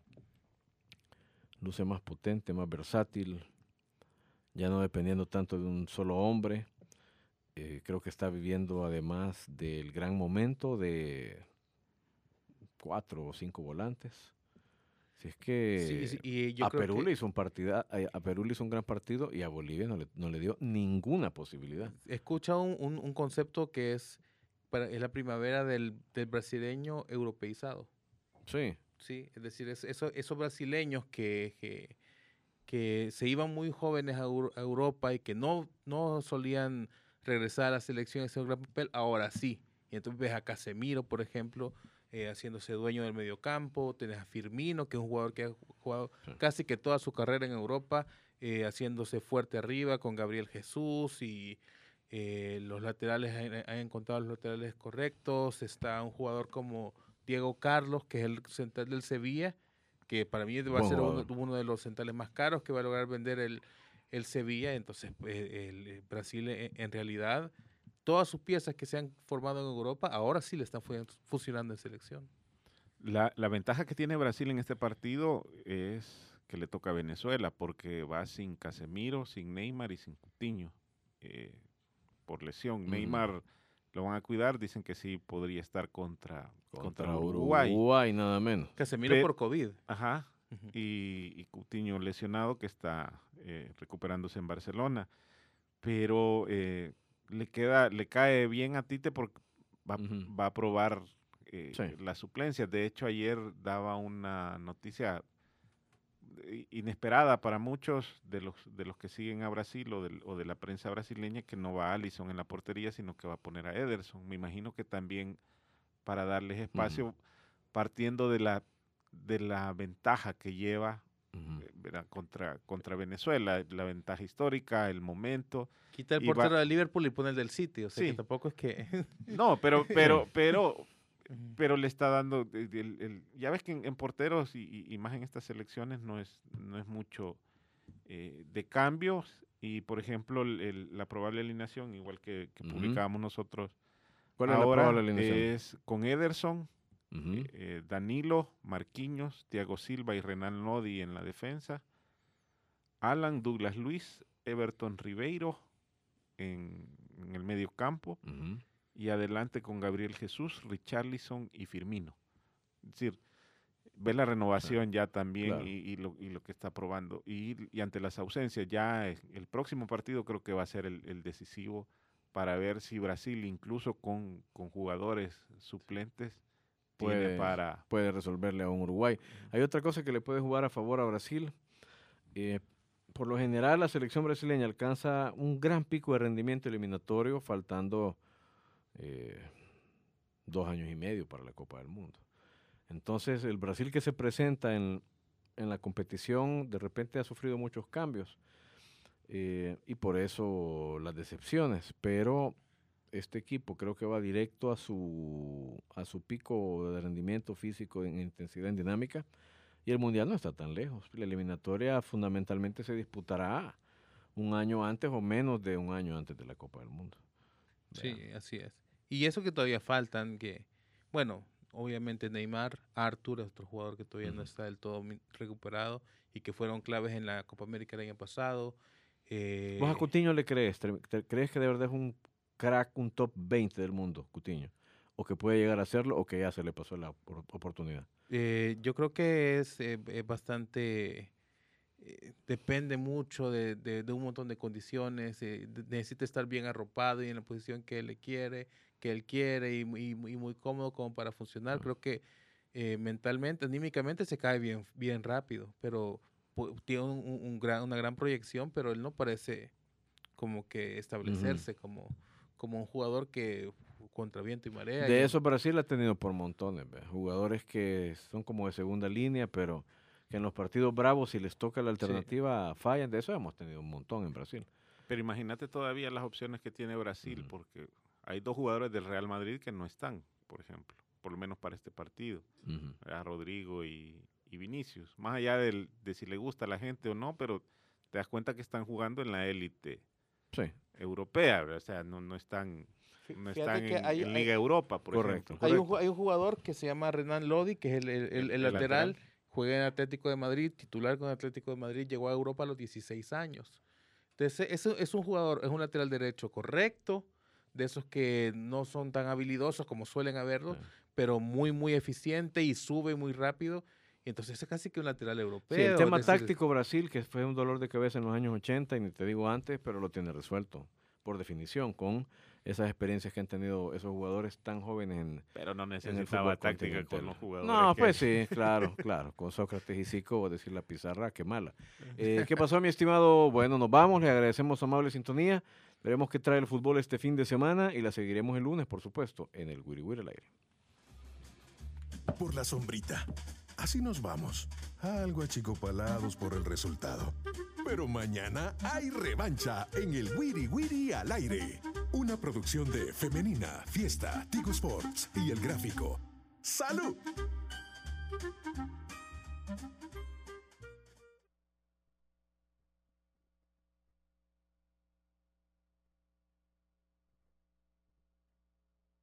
[SPEAKER 4] luce más potente, más versátil, ya no dependiendo tanto de un solo hombre. Eh, creo que está viviendo además del gran momento de cuatro o cinco volantes. Si es que
[SPEAKER 6] Sí, sí, y yo
[SPEAKER 4] a
[SPEAKER 6] creo
[SPEAKER 4] Perú
[SPEAKER 6] que-
[SPEAKER 4] le hizo un partida, a, a Perú le hizo un gran partido y a Bolivia no le, no le dio ninguna posibilidad.
[SPEAKER 6] Escucha un, un- un concepto que es, para, es la primavera del, del brasileño europeizado.
[SPEAKER 4] Sí,
[SPEAKER 6] Sí, es decir, es- eso- esos brasileños que, que, que se iban muy jóvenes a, Euro- a Europa y que no, no solían regresar a la selección y hacer un gran papel, ahora sí. Y entonces ves a Casemiro, por ejemplo, eh, haciéndose dueño del mediocampo, tenés a Firmino, que es un jugador que ha jugado
[SPEAKER 4] Sí.
[SPEAKER 6] casi que toda su carrera en Europa, eh, haciéndose fuerte arriba con Gabriel Jesús y eh, los laterales, han, han encontrado los laterales correctos. Está un jugador como Diego Carlos, que es el central del Sevilla, que para mí va
[SPEAKER 4] Buen
[SPEAKER 6] a ser uno,
[SPEAKER 4] jugador.
[SPEAKER 6] uno de los centrales más caros que va a lograr vender el, el Sevilla. Entonces, eh, el, el Brasil en, en realidad, todas sus piezas que se han formado en Europa, ahora sí le están fu- funcionando en selección.
[SPEAKER 5] La, la ventaja que tiene Brasil en este partido es que le toca a Venezuela, porque va sin Casemiro, sin Neymar y sin Coutinho, eh, por lesión.
[SPEAKER 4] Ujú.
[SPEAKER 5] Neymar lo van a cuidar, dicen que sí podría estar contra, contra,
[SPEAKER 4] Contra
[SPEAKER 5] Uruguay.
[SPEAKER 4] Uruguay, nada menos.
[SPEAKER 6] Casemiro
[SPEAKER 5] Pe-
[SPEAKER 6] por COVID.
[SPEAKER 5] Ajá,
[SPEAKER 6] Ujú.
[SPEAKER 5] y, y Coutinho lesionado que está eh, recuperándose en Barcelona, pero eh, le queda, le cae bien a Tite porque va,
[SPEAKER 4] Ujú.
[SPEAKER 5] va a probar eh,
[SPEAKER 4] Sí.
[SPEAKER 5] las suplencias. De hecho, ayer daba una noticia i- inesperada para muchos de los de los que siguen a Brasil o, del- o de la prensa brasileña, que no va Alisson en la portería, sino que va a poner a Ederson. Me imagino que también para darles espacio, partiendo de la de la ventaja que lleva
[SPEAKER 4] Ujú.
[SPEAKER 5] eh, ¿verdad? contra contra Venezuela, la ventaja histórica, el momento.
[SPEAKER 6] Quita el
[SPEAKER 5] Y va-
[SPEAKER 6] portero de Liverpool y pone el del City. O sea
[SPEAKER 5] Sí.
[SPEAKER 6] que tampoco es que...
[SPEAKER 5] No, pero pero pero
[SPEAKER 6] Ujú.
[SPEAKER 5] pero le está dando el- el- el- ya ves que en, en porteros y, y- y más en estas selecciones no es no es mucho eh, de cambios, y por ejemplo el- el- la probable alineación, igual que, que
[SPEAKER 4] Ujú.
[SPEAKER 5] publicábamos nosotros
[SPEAKER 4] ¿Cuál es la
[SPEAKER 5] ahora,
[SPEAKER 4] probable alineación?
[SPEAKER 5] es con Ederson,
[SPEAKER 4] Ujú.
[SPEAKER 5] eh, Danilo, Marquinhos, Thiago Silva y Renan Lodi en la defensa, Alan, Douglas Luiz, Everton Ribeiro en, en el medio campo,
[SPEAKER 4] Ujú.
[SPEAKER 5] y adelante con Gabriel Jesús, Richarlison y Firmino. Es decir, ve la renovación ya también,
[SPEAKER 4] claro.
[SPEAKER 5] y, y lo, y lo que está probando. Y, y ante las ausencias, ya es- el próximo partido creo que va a ser el, el decisivo para ver si Brasil, incluso con, con jugadores suplentes, tiene
[SPEAKER 4] Puede,
[SPEAKER 5] para...
[SPEAKER 4] puede resolverle a un Uruguay. Hay otra cosa que le puede jugar a favor a Brasil. Eh, por lo general, la selección brasileña alcanza un gran pico de rendimiento eliminatorio, faltando eh, dos años y medio para la Copa del Mundo. Entonces, el Brasil que se presenta en, en la competición, de repente ha sufrido muchos cambios. eh, y por eso las decepciones. Pero este equipo creo que va directo a su, a su pico de rendimiento físico en intensidad, en dinámica, y el Mundial no está tan lejos. La eliminatoria fundamentalmente se disputará un año antes o menos de un año antes de la Copa del Mundo.
[SPEAKER 6] Sí, así es. Y eso que todavía faltan, que, bueno, obviamente Neymar, Arthur es otro jugador que todavía no
[SPEAKER 4] Ujú.
[SPEAKER 6] está del todo mi- recuperado y que fueron claves en la Copa América el año pasado. Eh,
[SPEAKER 4] ¿Vos a Coutinho le crees? ¿Te- te- ¿Crees que de verdad es un crack, un top veinte del mundo, Coutinho? ¿O que puede llegar a serlo o que ya se le pasó la opor- oportunidad?
[SPEAKER 6] eh, yo creo que es, eh, es bastante, eh, depende mucho de, de- de un montón de condiciones. eh, de- necesita estar bien arropado y en la posición que él le quiere, que él quiere y, muy- y muy- y muy cómodo como para funcionar. Creo que eh, mentalmente, anímicamente se cae bien, bien rápido, pero pu- tiene un, un- un gran, una gran proyección, pero él no parece como que establecerse como, como un jugador que contra viento y marea.
[SPEAKER 4] De
[SPEAKER 6] y-
[SPEAKER 4] eso Brasil ha tenido por montones, ¿ve? Jugadores que son como de segunda línea, pero que en los partidos bravos, si les toca la alternativa, fallan. De eso hemos tenido un montón en Brasil.
[SPEAKER 5] Pero imagínate todavía las opciones que tiene Brasil,
[SPEAKER 4] Ujú.
[SPEAKER 5] porque hay dos jugadores del Real Madrid que no están, por ejemplo, por lo menos para este partido.
[SPEAKER 4] Ujú.
[SPEAKER 5] A Rodrigo y, y Vinicius. Más allá del- de si le gusta a la gente o no, pero te das cuenta que están jugando en la élite
[SPEAKER 4] Sí,
[SPEAKER 5] europea, ¿verdad? O sea, no, no están,
[SPEAKER 6] Fí-
[SPEAKER 5] no
[SPEAKER 6] fíjate
[SPEAKER 5] están
[SPEAKER 6] que
[SPEAKER 5] en,
[SPEAKER 6] hay-
[SPEAKER 5] en
[SPEAKER 6] hay-
[SPEAKER 5] Liga Europa, por
[SPEAKER 4] Correcto.
[SPEAKER 5] ejemplo.
[SPEAKER 6] Hay un, ju- hay un jugador que se llama Renan Lodi, que es el, el- el-
[SPEAKER 5] El-
[SPEAKER 6] el
[SPEAKER 5] el
[SPEAKER 6] lateral,
[SPEAKER 5] lateral.
[SPEAKER 6] juega en Atlético de Madrid, titular con Atlético de Madrid, llegó a Europa a los dieciséis años. Entonces, es, es un jugador, es un lateral derecho correcto, de esos que no son tan habilidosos como suelen haberlos,
[SPEAKER 4] Sí.
[SPEAKER 6] pero muy, muy eficiente y sube muy rápido. Y entonces es casi que un lateral europeo.
[SPEAKER 4] Sí, el tema
[SPEAKER 6] es decir,
[SPEAKER 4] táctico Brasil, que fue un dolor de cabeza en los años ochenta, y ni te digo antes, pero lo tiene resuelto, por definición, con esas experiencias que han tenido esos jugadores tan jóvenes en,
[SPEAKER 5] Pero no
[SPEAKER 4] en el
[SPEAKER 5] necesitaba
[SPEAKER 4] fútbol
[SPEAKER 5] táctica con
[SPEAKER 4] continental.
[SPEAKER 5] los jugadores.
[SPEAKER 4] No,
[SPEAKER 5] que
[SPEAKER 4] pues
[SPEAKER 5] hay.
[SPEAKER 4] sí, claro, claro. Con Sócrates y Zico, o decir la pizarra, qué mala. Eh, ¿Qué pasó, mi estimado? Bueno, nos vamos, le agradecemos su amable sintonía. Veremos qué trae el fútbol este fin de semana y la seguiremos el lunes, por supuesto, en el Wiri Wiri al aire.
[SPEAKER 1] Por la sombrita. Así nos vamos, algo achicopalados por el resultado. Pero mañana hay revancha en el Wiri Wiri al aire. Una producción de Femenina, Fiesta, Tigo Sports y El Gráfico. ¡Salud!